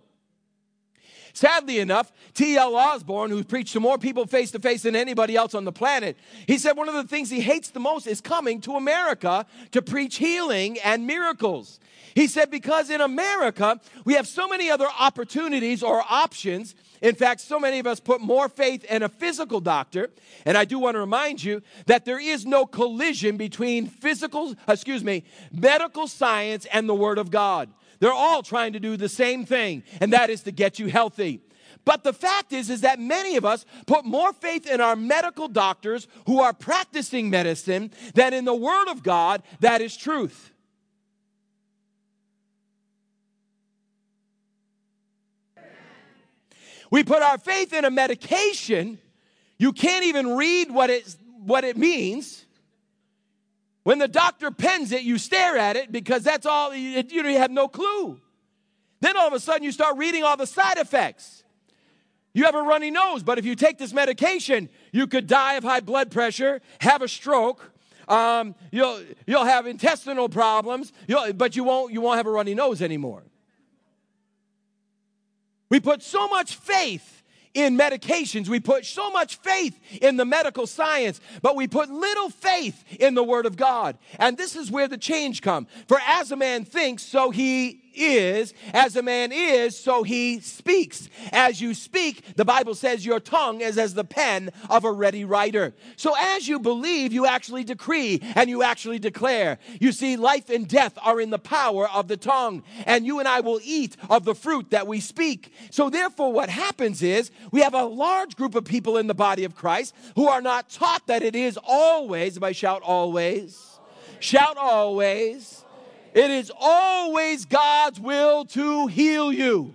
Sadly enough, T L Osborne, who preached to more people face-to-face than anybody else on the planet, he said one of the things he hates the most is coming to America to preach healing and miracles. He said because in America, we have so many other opportunities or options. In fact, so many of us put more faith in a physical doctor. And I do want to remind you that there is no collision between physical, excuse me, medical science and the Word of God. They're all trying to do the same thing, and that is to get you healthy. But the fact is, is that many of us put more faith in our medical doctors who are practicing medicine than in the Word of God that is truth. We put our faith in a medication. You can't even read what it, what it means. When the doctor pens it, you stare at it because that's all, you, you have no clue. Then all of a sudden you start reading all the side effects. You have a runny nose, but if you take this medication, you could die of high blood pressure, have a stroke, um, you'll, you'll have intestinal problems, you'll, but you won't, you won't have a runny nose anymore. We put so much faith in medications. We put so much faith in the medical science, but we put little faith in the Word of God. And this is where the change comes. For as a man thinks, so he is. As a man is, so he speaks. As you speak, the Bible says your tongue is as the pen of a ready writer. So as you believe, you actually decree and you actually declare. You see, life and death are in the power of the tongue, and you and I will eat of the fruit that we speak. So therefore, what happens is we have a large group of people in the body of Christ who are not taught that it is always, if I shout always, shout always, it is always God's will to heal you.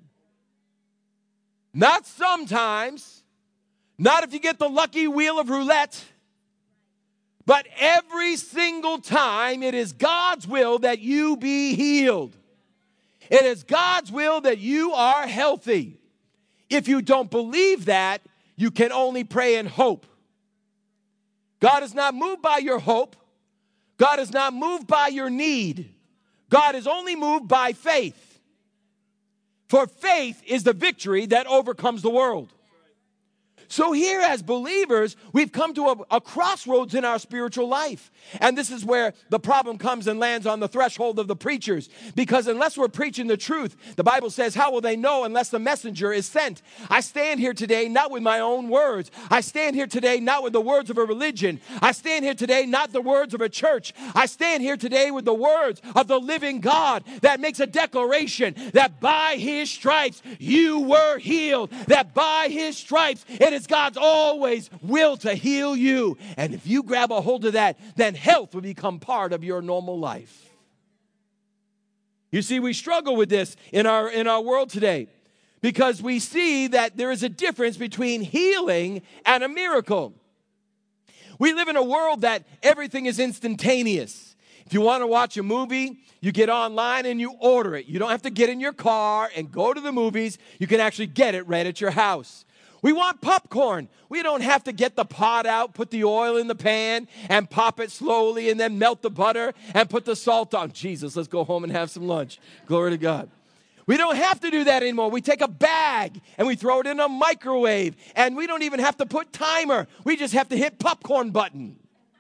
Not sometimes, not if you get the lucky wheel of roulette, But every single time, it is God's will that you be healed. It is God's will that you are healthy. If you don't believe that, you can only pray in hope. God is not moved by your hope. God is not moved by your need. God is only moved by faith. For faith is the victory that overcomes the world. So here as believers, we've come to a, a crossroads in our spiritual life. And this is where the problem comes and lands on the threshold of the preachers. Because unless we're preaching the truth, the Bible says, how will they know unless the messenger is sent? I stand here today not with my own words. I stand here today not with the words of a religion. I stand here today not the words of a church. I stand here today with the words of the living God that makes a declaration that by his stripes you were healed. That by his stripes it is God's always will to heal you. And if you grab a hold of that, then health will become part of your normal life. You see, we struggle with this in our, in our world today because we see that there is a difference between healing and a miracle. We live in a world that everything is instantaneous. If you want to watch a movie, you get online and you order it. You don't have to get in your car and go to the movies. You can actually get it right at your house. We want popcorn. We don't have to get the pot out, put the oil in the pan, and pop it slowly, and then melt the butter and put the salt on. Jesus, let's go home and have some lunch. Glory to God. We don't have to do that anymore. We take a bag and we throw it in a microwave, and we don't even have to put timer. We just have to hit popcorn button.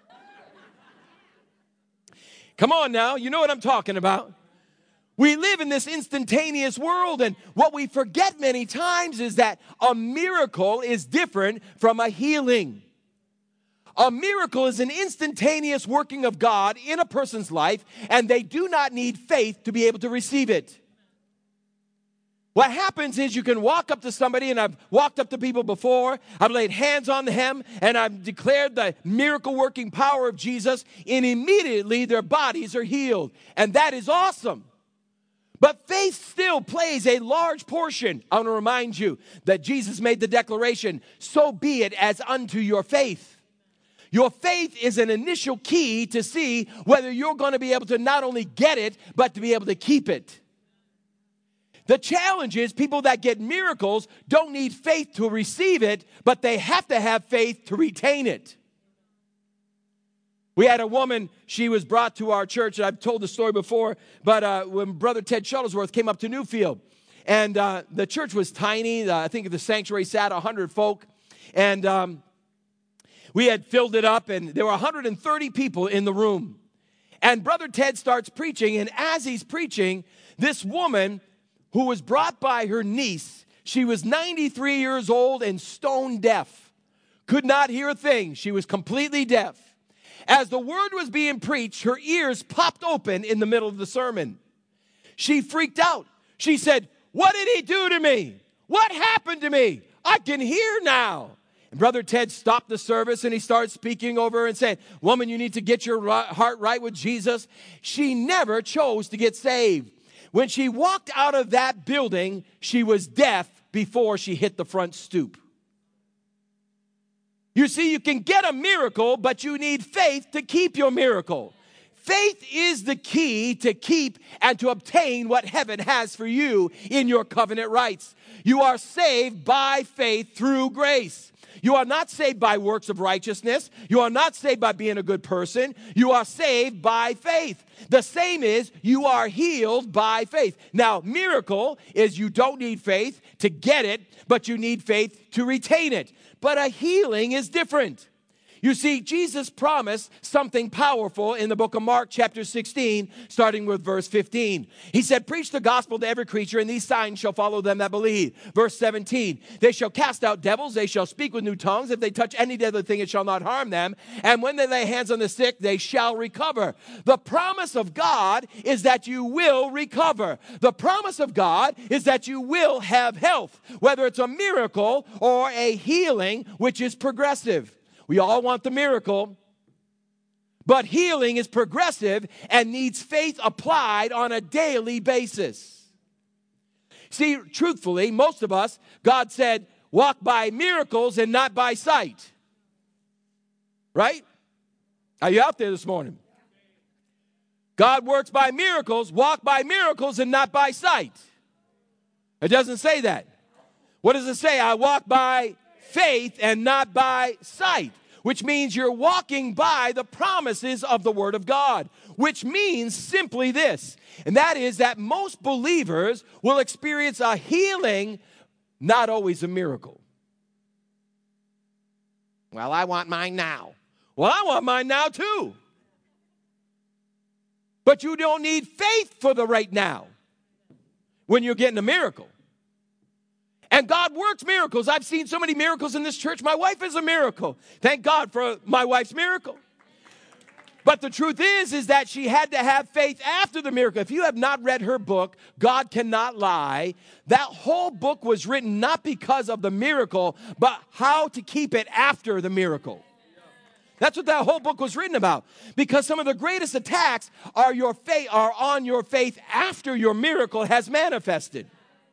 Come on now, you know what I'm talking about. We live in this instantaneous world, and what we forget many times is that a miracle is different from a healing. A miracle is an instantaneous working of God in a person's life, and they do not need faith to be able to receive it. What happens is you can walk up to somebody, and I've walked up to people before, I've laid hands on them, and I've declared the miracle-working power of Jesus, and immediately their bodies are healed. And that is awesome. But faith still plays a large portion. I want to remind you that Jesus made the declaration, so be it as unto your faith. Your faith is an initial key to see whether you're going to be able to not only get it, but to be able to keep it. The challenge is people that get miracles don't need faith to receive it, but they have to have faith to retain it. We had a woman, she was brought to our church, and I've told the story before, but uh, when Brother Ted Shuttlesworth came up to Newfield, and uh, the church was tiny, uh, I think the sanctuary sat one hundred folk, and um, we had filled it up, and there were one hundred thirty people in the room. And Brother Ted starts preaching, and as he's preaching, this woman who was brought by her niece, she was ninety-three years old and stone deaf, could not hear a thing. She was completely deaf. As the word was being preached, her ears popped open in the middle of the sermon. She freaked out. She said, "What did he do to me? What happened to me? I can hear now." And Brother Ted stopped the service and he started speaking over her and saying, "Woman, you need to get your heart right with Jesus." She never chose to get saved. When she walked out of that building, she was deaf before she hit the front stoop. You see, you can get a miracle, but you need faith to keep your miracle. Faith is the key to keep and to obtain what heaven has for you in your covenant rights. You are saved by faith through grace. You are not saved by works of righteousness. You are not saved by being a good person. You are saved by faith. The same is you are healed by faith. Now, miracle is you don't need faith to get it, but you need faith to retain it. But a healing is different. You see, Jesus promised something powerful in the book of Mark chapter sixteen, starting with verse fifteen. He said, "Preach the gospel to every creature, and these signs shall follow them that believe." Verse seventeen, "They shall cast out devils, they shall speak with new tongues. If they touch any deadly thing, it shall not harm them. And when they lay hands on the sick, they shall recover." The promise of God is that you will recover. The promise of God is that you will have health, whether it's a miracle or a healing, which is progressive. We all want the miracle, but healing is progressive and needs faith applied on a daily basis. See, truthfully, most of us, God said, walk by miracles and not by sight. Right? Are you out there this morning? God works by miracles, walk by miracles, and not by sight. It doesn't say that. What does it say? I walk by faith and not by sight, which means you're walking by the promises of the Word of God, which means simply this, and that is that most believers will experience a healing, not always a miracle. Well, I want mine now. Well, I want mine now too. But you don't need faith for the right now when you're getting a miracle. And God works miracles. I've seen so many miracles in this church. My wife is a miracle. Thank God for my wife's miracle. But the truth is, is that she had to have faith after the miracle. If you have not read her book, God Cannot Lie, that whole book was written not because of the miracle, but how to keep it after the miracle. That's what that whole book was written about. Because some of the greatest attacks are your faith, are on your faith after your miracle has manifested.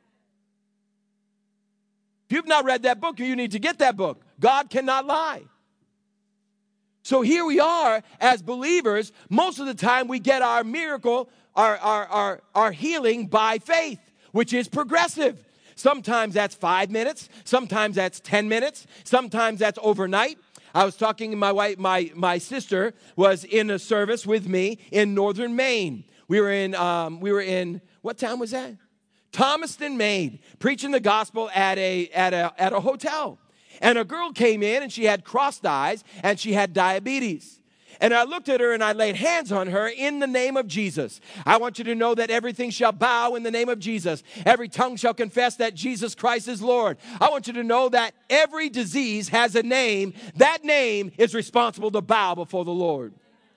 If you've not read that book, you need to get that book. God Cannot Lie. So here we are as believers. Most of the time we get our miracle, our, our, our, our healing by faith, which is progressive. Sometimes that's five minutes. Sometimes that's ten minutes. Sometimes that's overnight. I was talking to my wife, my, my sister was in a service with me in northern Maine. We were in, um, we were in, what town was that? Thomaston, Maine, preaching the gospel at a, at a, at a hotel. And a girl came in and she had crossed eyes and she had diabetes. And I looked at her and I laid hands on her in the name of Jesus. I want you to know that everything shall bow in the name of Jesus. Every tongue shall confess that Jesus Christ is Lord. I want you to know that every disease has a name. That name is responsible to bow before the Lord.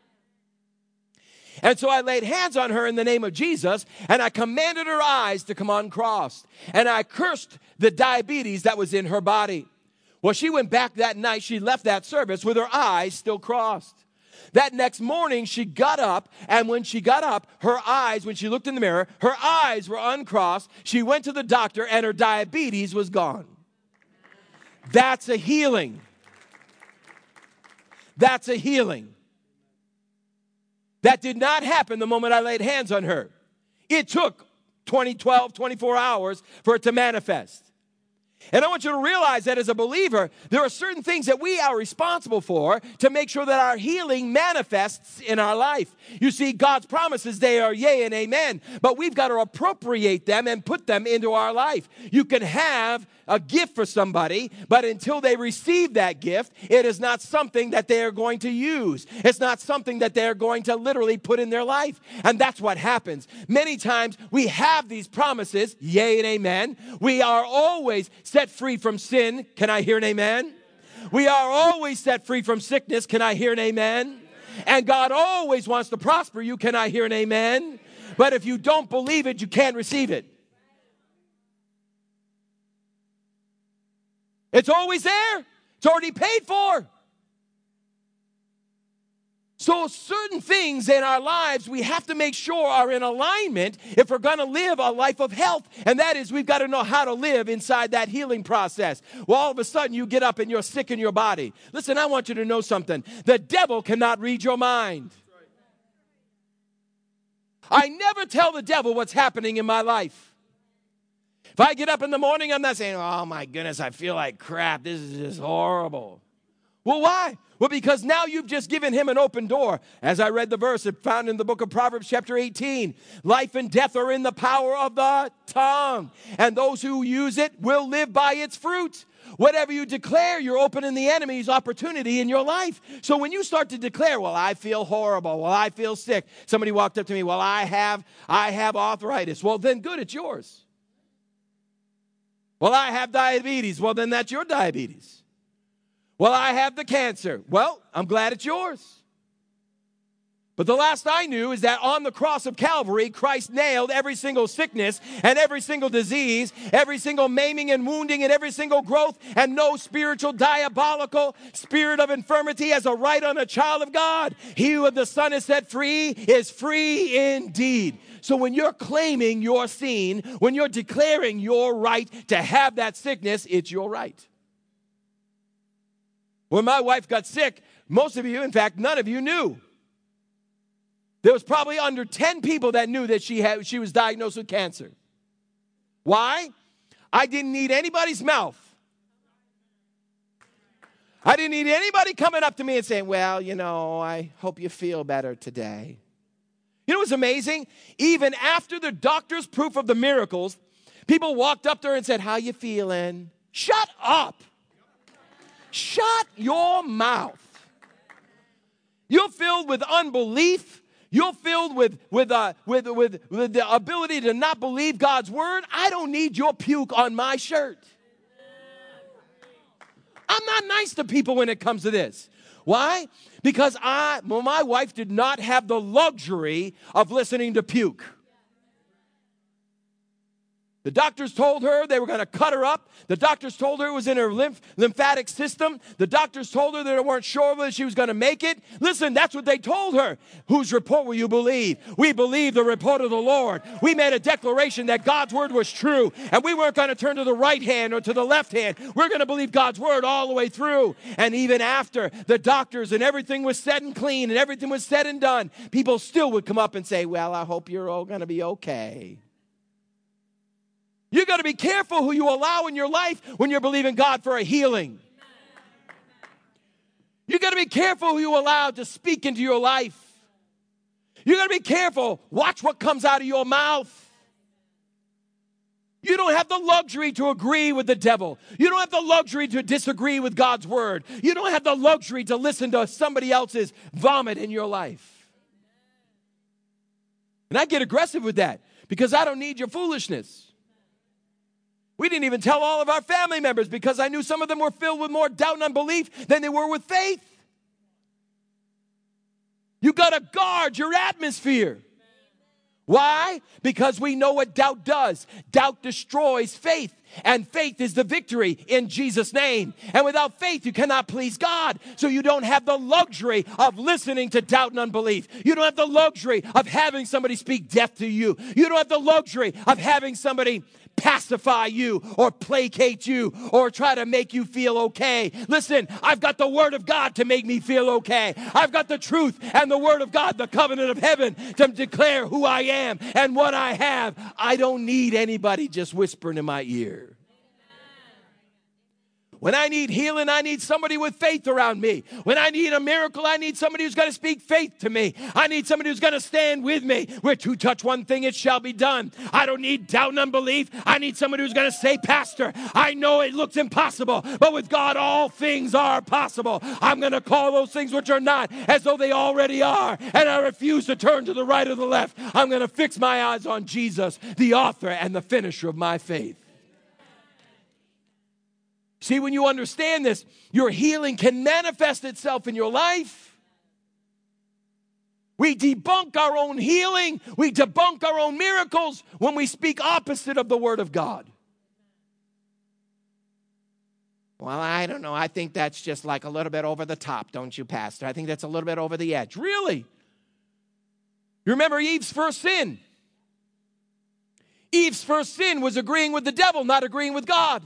And so I laid hands on her in the name of Jesus, and I commanded her eyes to come uncrossed. And I cursed the diabetes that was in her body. Well, she went back that night. She left that service with her eyes still crossed. That next morning, she got up, and when she got up, her eyes, when she looked in the mirror, her eyes were uncrossed. She went to the doctor, and her diabetes was gone. That's a healing. That's a healing. That did not happen the moment I laid hands on her. It took twenty, twelve, twenty-four hours for it to manifest. And I want you to realize that as a believer, there are certain things that we are responsible for to make sure that our healing manifests in our life. You see, God's promises, they are yea and amen, but we've got to appropriate them and put them into our life. You can have a gift for somebody, but until they receive that gift, it is not something that they are going to use. It's not something that they're going to literally put in their life. And that's what happens. Many times we have these promises, yea and amen. We are always set free from sin. Can I hear an amen? We are always set free from sickness. Can I hear an amen? And God always wants to prosper you. Can I hear an amen? But if you don't believe it, you can't receive it. It's always there. It's already paid for. So certain things in our lives we have to make sure are in alignment if we're going to live a life of health. And that is, we've got to know how to live inside that healing process. Well, all of a sudden you get up and you're sick in your body. Listen, I want you to know something. The devil cannot read your mind. I never tell the devil what's happening in my life. If I get up in the morning, I'm not saying, oh my goodness, I feel like crap. This is just horrible. Well, why? Well, because now you've just given him an open door. As I read the verse, it found in the book of Proverbs chapter eighteen. Life and death are in the power of the tongue, and those who use it will live by its fruit. Whatever you declare, you're opening the enemy's opportunity in your life. So when you start to declare, well, I feel horrible. Well, I feel sick. Somebody walked up to me, well, I have, I have arthritis. Well, then good, it's yours. Well, I have diabetes. Well, then that's your diabetes. Well, I have the cancer. Well, I'm glad it's yours. But the last I knew is that on the cross of Calvary, Christ nailed every single sickness and every single disease, every single maiming and wounding and every single growth, and no spiritual diabolical spirit of infirmity has a right on a child of God. He who the Son has set free is free indeed. So when you're claiming your seen, when you're declaring your right to have that sickness, it's your right. When my wife got sick, Most of you, in fact, none of you knew. There was probably under ten people that knew that she had she was diagnosed with cancer. Why? I didn't need anybody's mouth. I didn't need anybody coming up to me and saying, well, you know, I hope you feel better today. You know what's amazing? Even after the doctor's proof of the miracles, people walked up to her and said, how you feeling? Shut up. Shut your mouth. You're filled with unbelief. You're filled with, with, uh, with, with, with the ability to not believe God's word. I don't need your puke on my shirt. I'm not nice to people when it comes to this. Why? Because I, well, my wife did not have the luxury of listening to puke. The doctors told her they were going to cut her up. The doctors told her it was in her lymph, lymphatic system. The doctors told her that they weren't sure whether she was going to make it. Listen, that's what they told her. Whose report will you believe? We believe the report of the Lord. We made a declaration that God's word was true, and we weren't going to turn to the right hand or to the left hand. We're going to believe God's word all the way through. And even after the doctors and everything was said and clean and everything was said and done, people still would come up and say, well, I hope you're all going to be okay. You got to be careful who you allow in your life when you're believing God for a healing. You got to be careful who you allow to speak into your life. You got to be careful. Watch what comes out of your mouth. You don't have the luxury to agree with the devil. You don't have the luxury to disagree with God's word. You don't have the luxury to listen to somebody else's vomit in your life. And I get aggressive with that because I don't need your foolishness. We didn't even tell all of our family members because I knew some of them were filled with more doubt and unbelief than they were with faith. You got to guard your atmosphere. Why? Because we know what doubt does. Doubt destroys faith, and faith is the victory in Jesus' name. And without faith, you cannot please God. So you don't have the luxury of listening to doubt and unbelief. You don't have the luxury of having somebody speak death to you. You don't have the luxury of having somebody pacify you or placate you or try to make you feel okay. Listen, I've got the word of God to make me feel okay. I've got the truth and the word of God, the covenant of heaven, to declare who I am and what I have. I don't need anybody just whispering in my ear. When I need healing, I need somebody with faith around me. When I need a miracle, I need somebody who's going to speak faith to me. I need somebody who's going to stand with me. Where two touch one thing, it shall be done. I don't need doubt and unbelief. I need somebody who's going to say, Pastor, I know it looks impossible, but with God, all things are possible. I'm going to call those things which are not as though they already are, and I refuse to turn to the right or the left. I'm going to fix my eyes on Jesus, the author and the finisher of my faith. See, when you understand this, your healing can manifest itself in your life. We debunk our own healing. We debunk our own miracles when we speak opposite of the Word of God. Well, I don't know. I think that's just like a little bit over the top, don't you, Pastor? I think that's a little bit over the edge. Really? You remember Eve's first sin? Eve's first sin was agreeing with the devil, not agreeing with God.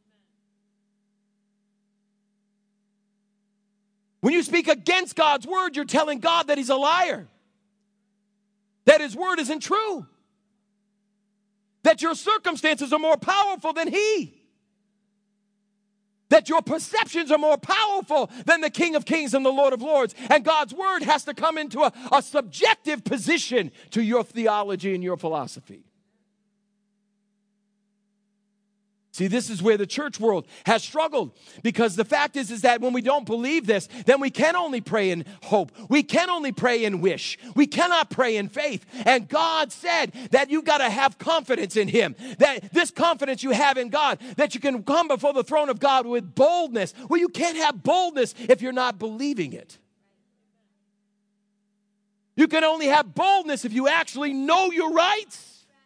When you speak against God's word, you're telling God that he's a liar, that his word isn't true, that your circumstances are more powerful than he, that your perceptions are more powerful than the King of Kings and the Lord of Lords. And God's word has to come into a, a subjective position to your theology and your philosophy. See, this is where the church world has struggled, because the fact is, is that when we don't believe this, then we can only pray in hope. We can only pray in wish. We cannot pray in faith. And God said that you got to have confidence in him, that this confidence you have in God, that you can come before the throne of God with boldness. Well, you can't have boldness if you're not believing it. You can only have boldness if you actually know your rights.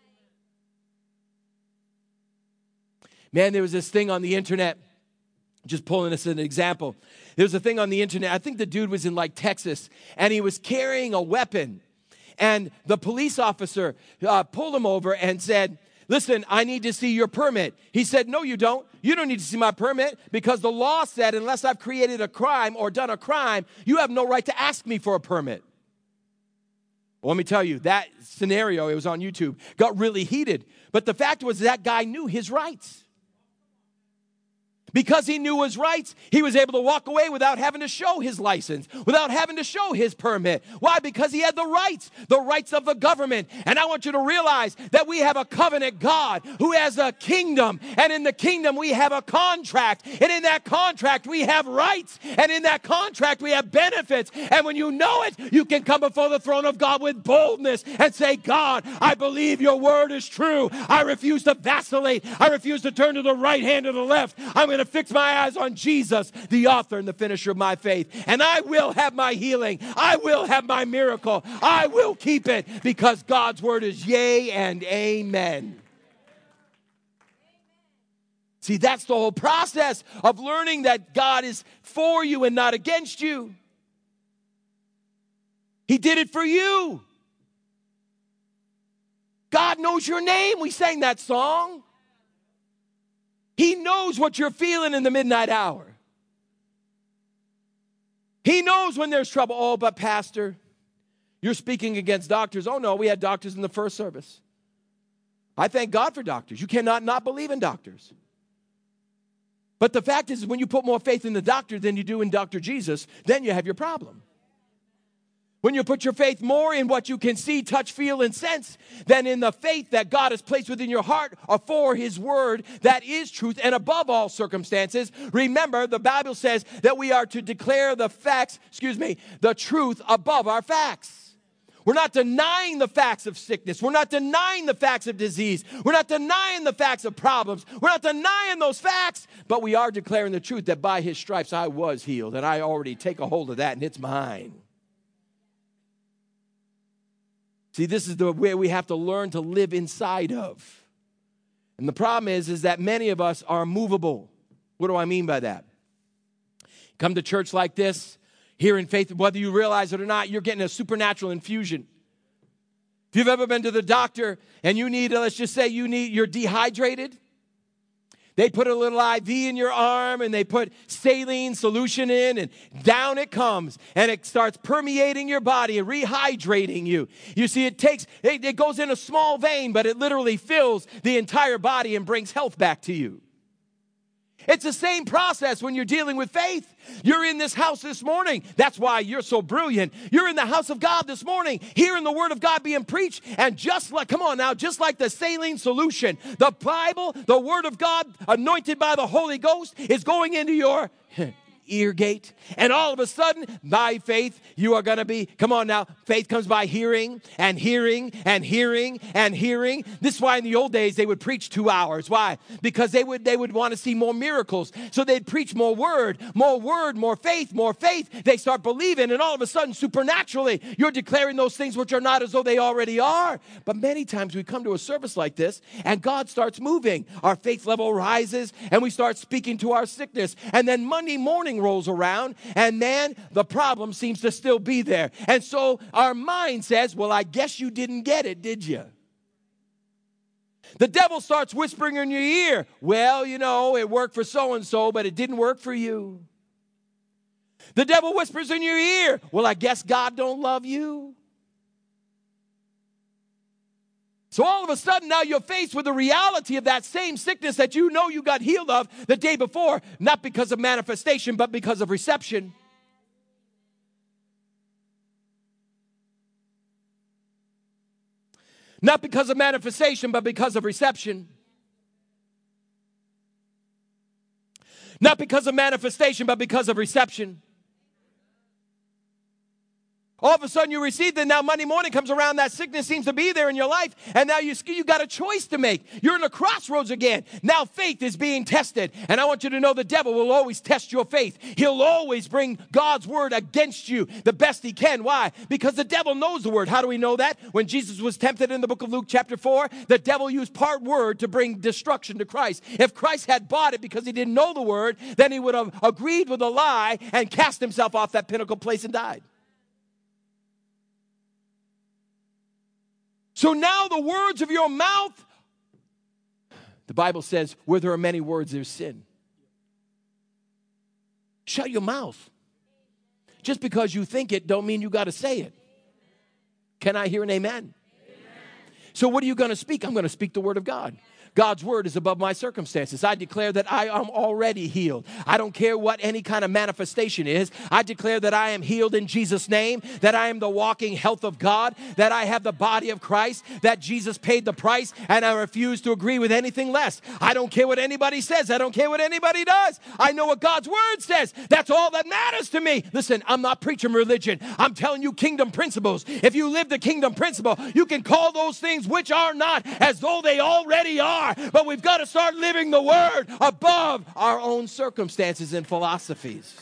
Man, there was this thing on the internet, just pulling this as an example. There was a thing on the internet, I think the dude was in like Texas, and he was carrying a weapon. And the police officer uh, pulled him over and said, listen, I need to see your permit. He said, no, you don't. You don't need to see my permit because the law said unless I've created a crime or done a crime, you have no right to ask me for a permit. Well, let me tell you, that scenario, it was on YouTube, got really heated. But the fact was that guy knew his rights. Because he knew his rights, he was able to walk away without having to show his license, without having to show his permit. Why? Because he had the rights, the rights of the government. And I want you to realize that we have a covenant God who has a kingdom. And in the kingdom, we have a contract. And in that contract, we have rights. And in that contract, we have benefits. And when you know it, you can come before the throne of God with boldness and say, God, I believe your word is true. I refuse to vacillate. I refuse to turn to the right hand or the left. I'm going to fix my eyes on Jesus, the author and the finisher of my faith. And I will have my healing. I will have my miracle. I will keep it because God's word is yea and amen. See, that's the whole process of learning that God is for you and not against you. He did it for you. God knows your name. We sang that song. He knows what you're feeling in the midnight hour. He knows when there's trouble. Oh, but pastor, you're speaking against doctors. Oh, no, we had doctors in the first service. I thank God for doctors. You cannot not believe in doctors. But the fact is, when you put more faith in the doctor than you do in Doctor Jesus, then you have your problem. When you put your faith more in what you can see, touch, feel, and sense than in the faith that God has placed within your heart or for his word that is truth and above all circumstances. Remember, the Bible says that we are to declare the facts, excuse me, the truth above our facts. We're not denying the facts of sickness. We're not denying the facts of disease. We're not denying the facts of problems. We're not denying those facts, but we are declaring the truth that by his stripes I was healed, and I already take a hold of that, and it's mine. See, this is the way we have to learn to live inside of. And the problem is, is that many of us are movable. What do I mean by that? Come to church like this, here in faith, whether you realize it or not, you're getting a supernatural infusion. If you've ever been to the doctor and you need, let's just say you need, you're dehydrated, they put a little I V in your arm and they put saline solution in and down it comes and it starts permeating your body and rehydrating you. You see, it takes, it, it goes in a small vein, but it literally fills the entire body and brings health back to you. It's the same process when you're dealing with faith. You're in this house this morning. That's why you're so brilliant. You're in the house of God this morning, hearing the word of God being preached. And just like, come on now, just like the saline solution, the Bible, the word of God, anointed by the Holy Ghost, is going into your ear gate. And all of a sudden, by faith, you are going to be, come on now, faith comes by hearing and hearing and hearing and hearing. This is why in the old days they would preach two hours. Why? Because they would they would want to see more miracles. So they'd preach more word, more word, more faith, more faith. They start believing, and all of a sudden, supernaturally, you're declaring those things which are not as though they already are. But many times we come to a service like this, and God starts moving. Our faith level rises, and we start speaking to our sickness. And then Monday morning rolls around, and man, the problem seems to still be there. And so our mind says, well, I guess you didn't get it, did you? The devil starts whispering in your ear, well, you know, it worked for so-and-so, but it didn't work for you. The devil whispers in your ear, well, I guess God don't love you. So all of a sudden now you're faced with the reality of that same sickness that you know you got healed of the day before, not because of manifestation, but because of reception. Not because of manifestation, but because of reception. Not because of manifestation, but because of reception. All of a sudden you received it. Now Monday morning comes around, that sickness seems to be there in your life. And now you, you got a choice to make. You're in a crossroads again. Now faith is being tested. And I want you to know the devil will always test your faith. He'll always bring God's word against you the best he can. Why? Because the devil knows the word. How do we know that? When Jesus was tempted in the book of Luke chapter four, the devil used part word to bring destruction to Christ. If Christ had bought it because he didn't know the word, then he would have agreed with a lie and cast himself off that pinnacle place and died. So now the words of your mouth The Bible says, where there are many words, there's sin. Shut your mouth. Just because you think it don't mean you got to say it. Can I hear an amen? Amen? So what are you going to speak? I'm going to speak the word of God. God's word is above my circumstances. I declare that I am already healed. I don't care what any kind of manifestation is. I declare that I am healed in Jesus' name, that I am the walking health of God, that I have the body of Christ, that Jesus paid the price, and I refuse to agree with anything less. I don't care what anybody says. I don't care what anybody does. I know what God's word says. That's all that matters to me. Listen, I'm not preaching religion. I'm telling you kingdom principles. If you live the kingdom principle, you can call those things which are not as though they already are. But we've got to start living the word above our own circumstances and philosophies.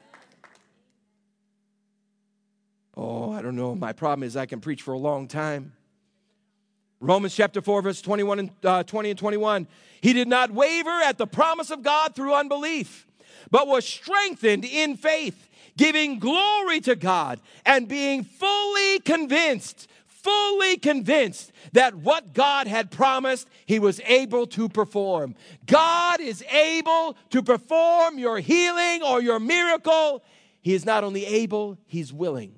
Oh, I don't know. My problem is I can preach for a long time. Romans chapter four, verse twenty-one and uh, twenty and twenty-one. He did not waver at the promise of God through unbelief, but was strengthened in faith, giving glory to God and being fully convinced fully convinced that what God had promised, he was able to perform. God is able to perform your healing or your miracle. He is not only able, he's willing.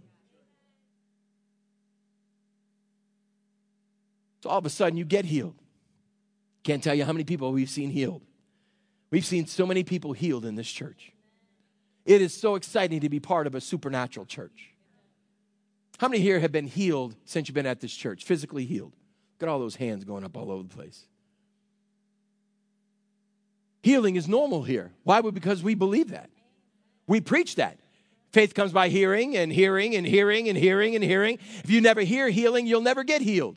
So all of a sudden you get healed. Can't tell you how many people we've seen healed. We've seen so many people healed in this church. It is so exciting to be part of a supernatural church. How many here have been healed since you've been at this church, physically healed? Look at all those hands going up all over the place. Healing is normal here. Why? Because we believe that. We preach that. Faith comes by hearing and hearing and hearing and hearing and hearing. If you never hear healing, you'll never get healed.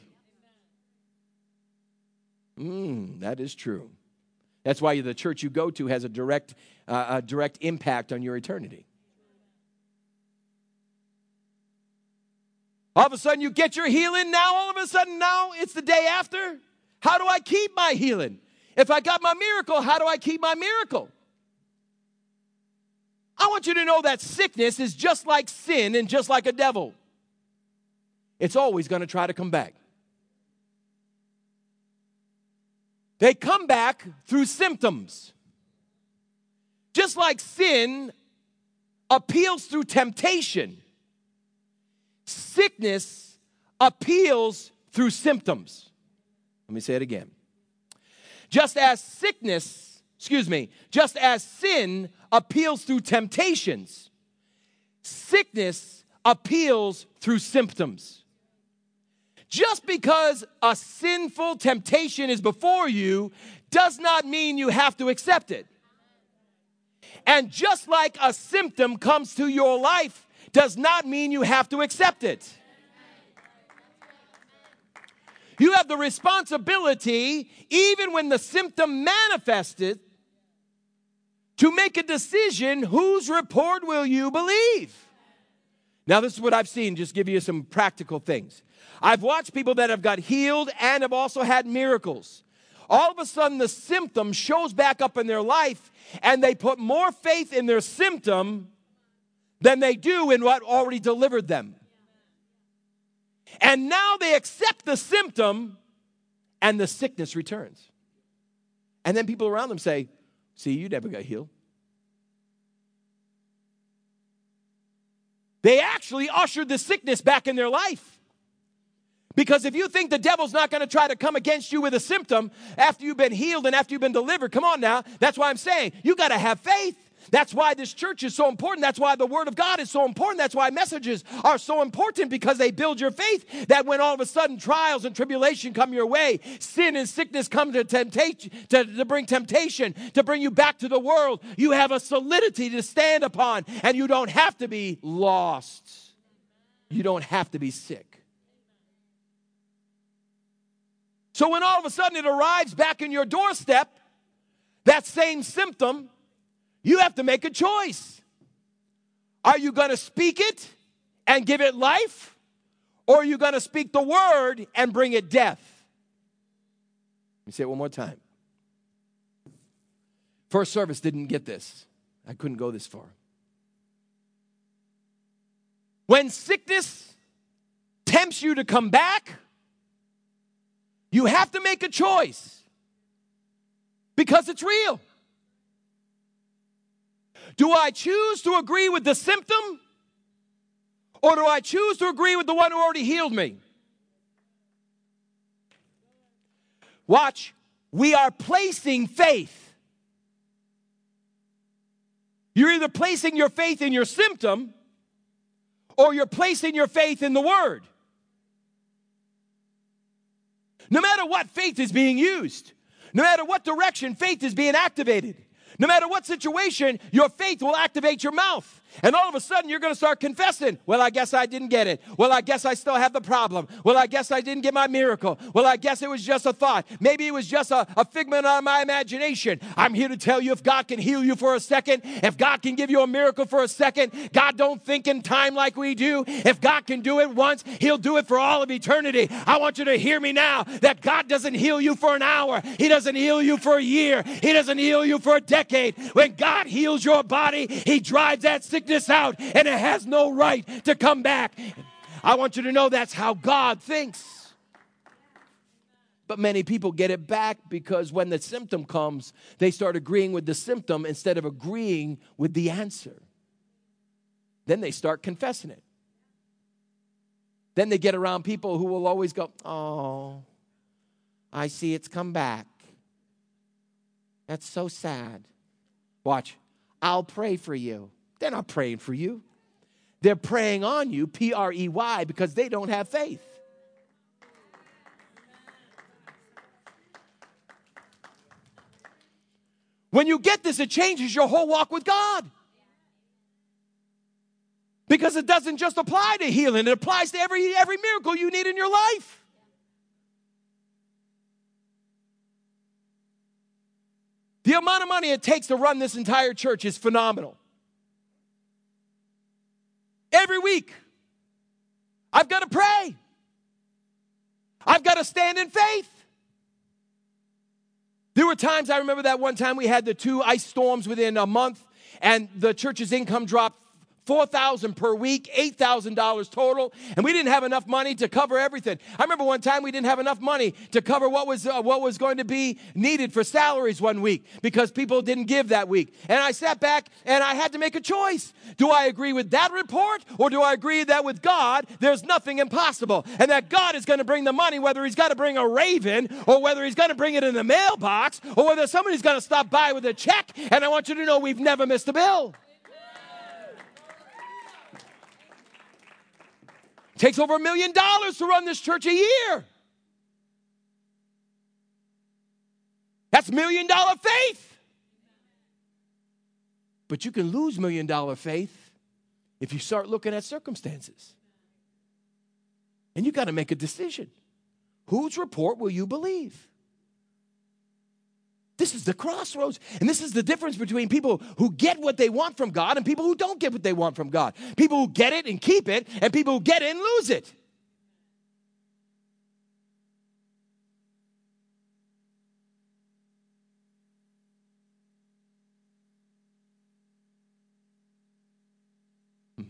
Mm, that is true. That's why the church you go to has a direct, uh, a direct impact on your eternity. All of a sudden you get your healing. Now all of a sudden now it's the day after. How do I keep my healing? If I got my miracle, how do I keep my miracle? I want you to know that sickness is just like sin and just like a devil. It's always going to try to come back. They come back through symptoms. Just like sin appeals through temptation, sickness appeals through symptoms. Let me say it again. Just as sickness, excuse me, just as sin appeals through temptations, sickness appeals through symptoms. Just because a sinful temptation is before you does not mean you have to accept it. And just like a symptom comes to your life does not mean you have to accept it. You have the responsibility, even when the symptom manifested, to make a decision, whose report will you believe? Now, this is what I've seen. Just give you some practical things. I've watched people that have got healed and have also had miracles. All of a sudden, the symptom shows back up in their life, and they put more faith in their symptom than they do in what already delivered them. And now they accept the symptom, and the sickness returns. And then people around them say, see, you never got healed. They actually ushered the sickness back in their life. Because if you think the devil's not going to try to come against you with a symptom after you've been healed and after you've been delivered, come on now. That's why I'm saying you got to have faith. That's why this church is so important. That's why the Word of God is so important. That's why messages are so important, because they build your faith, that when all of a sudden trials and tribulation come your way, sin and sickness come to temptation, to, to bring temptation, to bring you back to the world, you have a solidity to stand upon, and you don't have to be lost. You don't have to be sick. So when all of a sudden it arrives back in your doorstep, that same symptom, you have to make a choice. Are you going to speak it and give it life? Or are you going to speak the word and bring it death? Let me say it one more time. First service didn't get this. I couldn't go this far. When sickness tempts you to come back, you have to make a choice. because it's real. Do I choose to agree with the symptom, or do I choose to agree with the one who already healed me? Watch. We are placing faith. You're either placing your faith in your symptom, or you're placing your faith in the Word. No matter what, faith is being used. No matter what direction, faith is being activated. No matter what situation, your faith will activate your mouth. And all of a sudden, you're going to start confessing. Well, I guess I didn't get it. Well, I guess I still have the problem. Well, I guess I didn't get my miracle. Well, I guess it was just a thought. Maybe it was just a, a figment of my imagination. I'm here to tell you, if God can heal you for a second, if God can give you a miracle for a second, God don't think in time like we do. If God can do it once, He'll do it for all of eternity. I want you to hear me now, that God doesn't heal you for an hour. He doesn't heal you for a year. He doesn't heal you for a decade. When God heals your body, He drives that sickness out, and it has no right to come back. I want you to know that's how God thinks. But many people get it back because when the symptom comes, they start agreeing with the symptom instead of agreeing with the answer. Then they start confessing it. Then they get around people who will always go, oh, I see it's come back. That's so sad. Watch, I'll pray for you. They're not praying for you. They're praying on you, P R E Y, because they don't have faith. When you get this, it changes your whole walk with God. Because it doesn't just apply to healing. It applies to every, every miracle you need in your life. The amount of money it takes to run this entire church is phenomenal. Every week, I've got to pray. I've got to stand in faith. There were times, I remember that one time we had the two ice storms within a month, and the church's income dropped four thousand dollars per week, eight thousand dollars total, and we didn't have enough money to cover everything. I remember one time we didn't have enough money to cover what was uh, what was going to be needed for salaries one week because people didn't give that week. And I sat back and I had to make a choice. Do I agree with that report, or do I agree that with God there's nothing impossible, and that God is going to bring the money, whether He's got to bring a raven, or whether He's going to bring it in the mailbox, or whether somebody's going to stop by with a check? And I want you to know we've never missed a bill. Takes over a million dollars to run this church a year. That's million dollar faith. But you can lose million dollar faith if you start looking at circumstances. And you got to make a decision. Whose report will you believe? This is the crossroads. And this is the difference between people who get what they want from God and people who don't get what they want from God. People who get it and keep it, and people who get it and lose it. Hmm.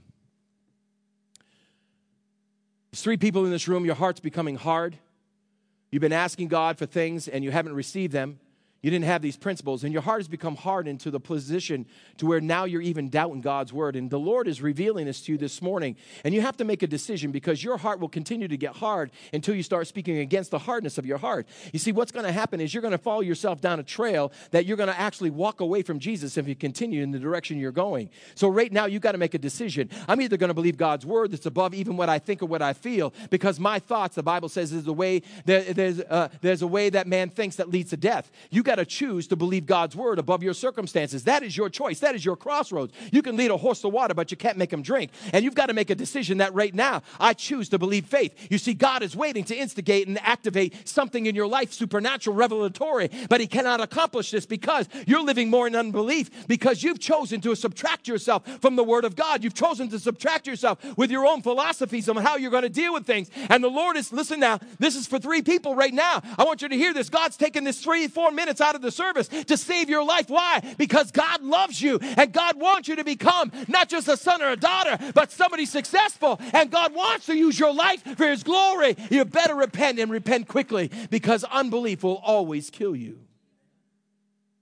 There's three people in this room, your heart's becoming hard. You've been asking God for things and you haven't received them. You didn't have these principles, and your heart has become hardened to the position to where now you're even doubting God's word. And the Lord is revealing this to you this morning, and you have to make a decision, because your heart will continue to get hard until you start speaking against the hardness of your heart. You see, what's going to happen is you're going to follow yourself down a trail that you're going to actually walk away from Jesus if you continue in the direction you're going. So right now, you've got to make a decision. I'm either going to believe God's word that's above even what I think or what I feel, because my thoughts, the Bible says, is a way, there, there's, uh, there's a way that man thinks that leads to death. You got to choose to believe God's word above your circumstances. That is your choice. That is your crossroads. You can lead a horse to water, but you can't make him drink. And you've got to make a decision that right now, I choose to believe faith. You see, God is waiting to instigate and activate something in your life, supernatural, revelatory, but He cannot accomplish this because you're living more in unbelief, because you've chosen to subtract yourself from the word of God. You've chosen to subtract yourself with your own philosophies on how you're going to deal with things. And the Lord is, listen now, this is for three people right now. I want you to hear this. God's taken this three, four minutes out of the service to save your life. Why? Because God loves you, and God wants you to become not just a son or a daughter, but somebody successful, and God wants to use your life for His glory. You better repent, and repent quickly, because unbelief will always kill you.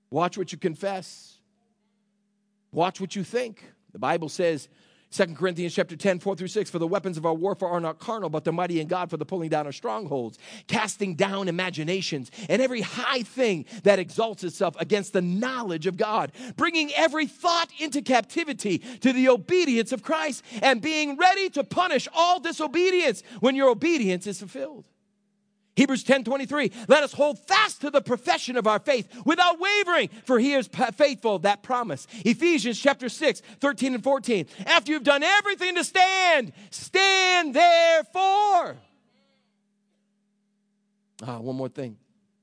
Watch what you confess. Watch what you think. The Bible says, Second Corinthians chapter ten, four through six, for the weapons of our warfare are not carnal, but they're mighty in God for the pulling down of strongholds, casting down imaginations and every high thing that exalts itself against the knowledge of God, bringing every thought into captivity to the obedience of Christ, and being ready to punish all disobedience when your obedience is fulfilled. Hebrews ten twenty-three, let us hold fast to the profession of our faith without wavering, for he is faithful, that promise. Ephesians chapter six, thirteen and fourteen, after you've done everything to stand, stand therefore. Ah, one more thing.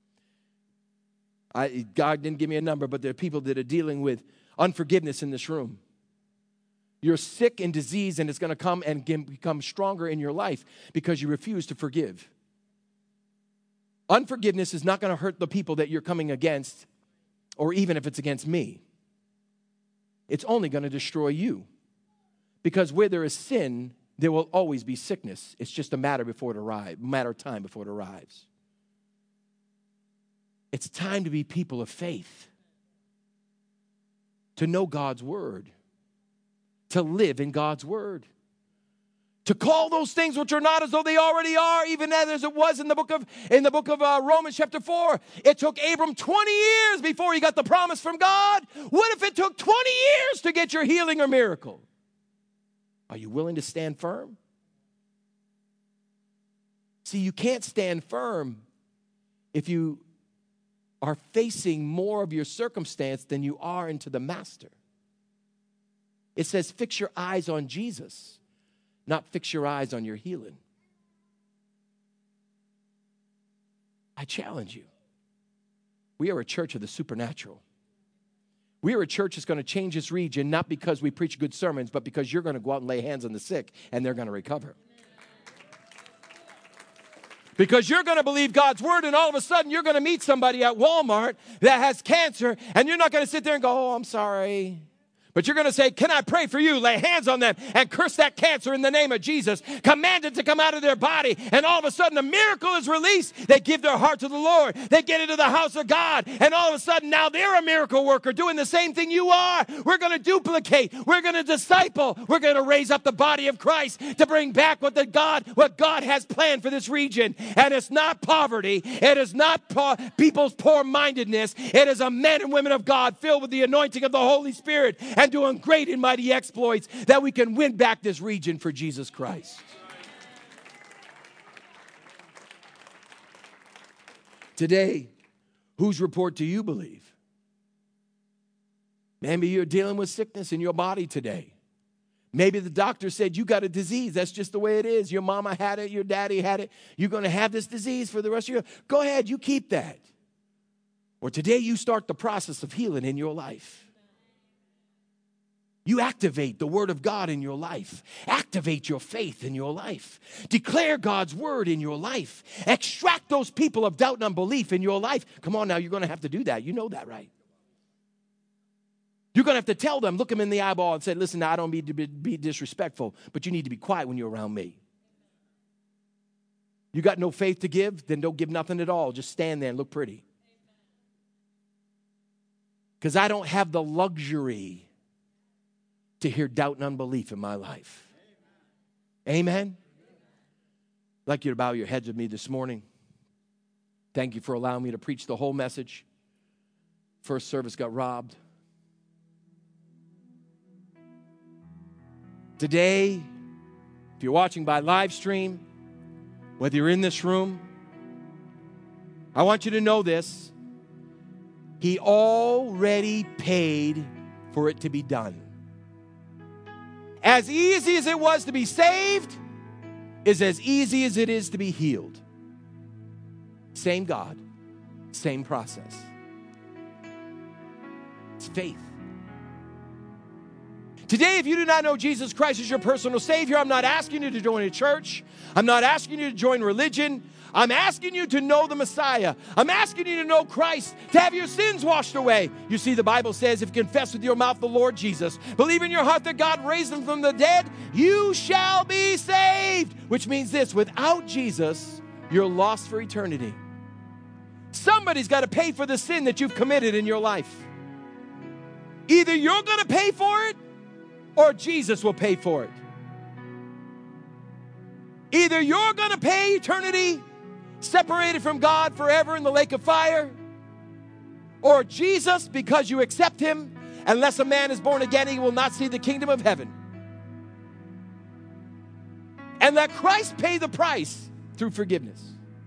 I, God didn't give me a number, but there are people that are dealing with unforgiveness in this room. You're sick and diseased, and it's going to come and become stronger in your life because you refuse to forgive. Unforgiveness is not going to hurt the people that you're coming against, or even if it's against me. It's only going to destroy you. Because where there is sin, there will always be sickness. It's just a matter before it arrives, matter of time before it arrives. It's time to be people of faith, to know God's word, to live in God's word. To call those things which are not as though they already are, even as it was in the book of in the book of uh, Romans chapter four. It took Abram twenty years before he got the promise from God. What if it took twenty years to get your healing or miracle? Are you willing to stand firm? See, you can't stand firm if you are facing more of your circumstance than you are into the master. It says, fix your eyes on Jesus, not fix your eyes on your healing. I challenge you. We are a church of the supernatural. We are a church that's going to change this region, not because we preach good sermons, but because you're going to go out and lay hands on the sick and they're going to recover. Because you're going to believe God's word, and all of a sudden you're going to meet somebody at Walmart that has cancer, and you're not going to sit there and go, oh, I'm sorry. But you're going to say, can I pray for you? Lay hands on them and curse that cancer in the name of Jesus. Command it to come out of their body. And all of a sudden a miracle is released. They give their heart to the Lord. They get into the house of God. And all of a sudden now they're a miracle worker doing the same thing you are. We're going to duplicate. We're going to disciple. We're going to raise up the body of Christ to bring back what the God, what God has planned for this region. And it's not poverty. It is not po- people's poor-mindedness. It is a men and women of God filled with the anointing of the Holy Spirit and doing great and mighty exploits that we can win back this region for Jesus Christ. Today, whose report do you believe? Maybe you're dealing with sickness in your body today. Maybe the doctor said you got a disease. That's just the way it is. Your mama had it. Your daddy had it. You're going to have this disease for the rest of your life. Go ahead, you keep that. Or today you start the process of healing in your life. You activate the word of God in your life. Activate your faith in your life. Declare God's word in your life. Extract those people of doubt and unbelief in your life. Come on now, you're going to have to do that. You know that, right? You're going to have to tell them, look them in the eyeball and say, listen, now I don't mean to be, be disrespectful, but you need to be quiet when you're around me. You got no faith to give? Then don't give nothing at all. Just stand there and look pretty. Because I don't have the luxury to hear doubt and unbelief in my life. Amen? I'd like you to bow your heads with me this morning. Thank you for allowing me to preach the whole message. First service got robbed. Today, if you're watching by live stream, whether you're in this room, I want you to know this. He already paid for it to be done. As easy as it was to be saved is as easy as it is to be healed. Same God, same process. It's faith. Today, if you do not know Jesus Christ as your personal Savior, I'm not asking you to join a church. I'm not asking you to join religion. I'm asking you to know the Messiah. I'm asking you to know Christ, to have your sins washed away. You see, the Bible says, if you confess with your mouth the Lord Jesus, believe in your heart that God raised him from the dead, you shall be saved. Which means this, without Jesus, you're lost for eternity. Some Somebody's got to pay for the sin that you've committed in your life. Either you're going to pay for it or Jesus will pay for it. Either you're going to pay eternity separated from God forever in the lake of fire, or Jesus, because you accept him, unless a man is born again, he will not see the kingdom of heaven. And let Christ pay the price through forgiveness.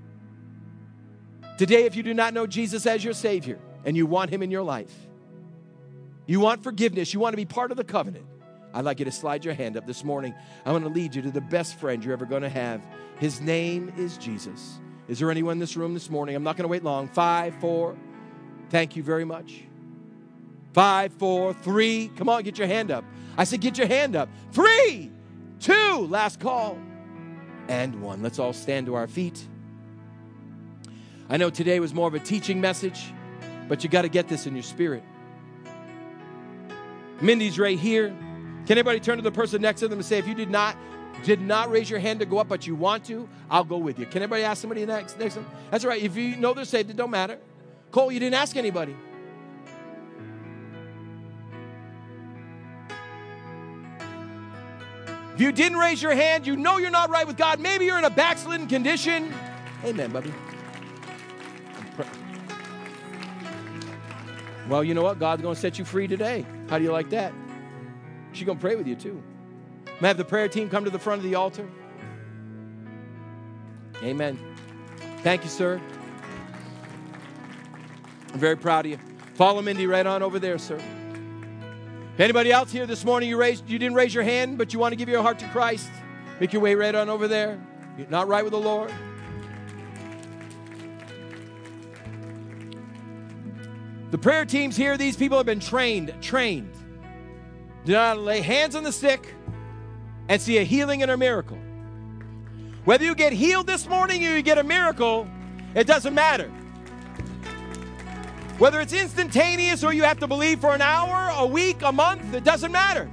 Today, if you do not know Jesus as your Savior and you want him in your life, you want forgiveness, you want to be part of the covenant, I'd like you to slide your hand up this morning. I want to lead you to the best friend you're ever going to have. His name is Jesus. Is there anyone in this room this morning? I'm not going to wait long. Five, four. Thank you very much. Five, four, three. Come on, get your hand up. I said get your hand up. Three, two, last call, and one. Let's all stand to our feet. I know today was more of a teaching message, but you got to get this in your spirit. Mindy's right here. Can anybody turn to the person next to them and say, if you did not did not raise your hand to go up, but you want to, I'll go with you. Can anybody ask somebody next, next to them? That's all right. If you know they're saved, it don't matter. Cole, you didn't ask anybody. If you didn't raise your hand, you know you're not right with God. Maybe you're in a backslidden condition. Amen, buddy. Well, you know what? God's going to set you free today. How do you like that? She's going to pray with you too. May I have the prayer team come to the front of the altar? Amen. Thank you, sir. I'm very proud of you. Follow Mindy right on over there, sir. If anybody else here this morning, you raised, you didn't raise your hand, but you want to give your heart to Christ, make your way right on over there. You're not right with the Lord. The prayer teams here, these people have been trained, trained. Do not lay hands on the sick and see a healing and a miracle. Whether you get healed this morning or you get a miracle, it doesn't matter. Whether it's instantaneous or you have to believe for an hour, a week, a month, it doesn't matter.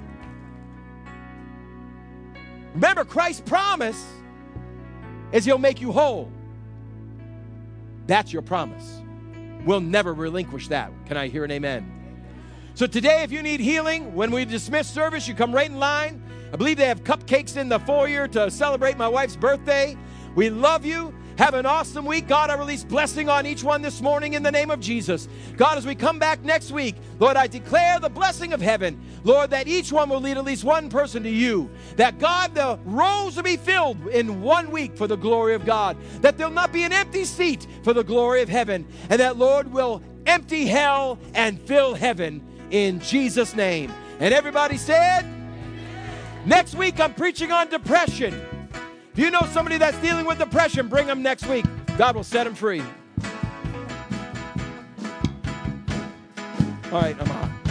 Remember, Christ's promise is he'll make you whole. That's your promise. We'll never relinquish that. Can I hear an amen? So today, if you need healing, when we dismiss service, you come right in line. I believe they have cupcakes in the foyer to celebrate my wife's birthday. We love you. Have an awesome week. God, I release blessing on each one this morning in the name of Jesus. God, as we come back next week, Lord, I declare the blessing of heaven. Lord, that each one will lead at least one person to you. That, God, the rows will be filled in one week for the glory of God. That there'll not be an empty seat for the glory of heaven. And that, Lord, will empty hell and fill heaven in Jesus' name. And everybody said, next week I'm preaching on depression. If you know somebody that's dealing with depression, bring them next week. God will set them free. All right, I'm out.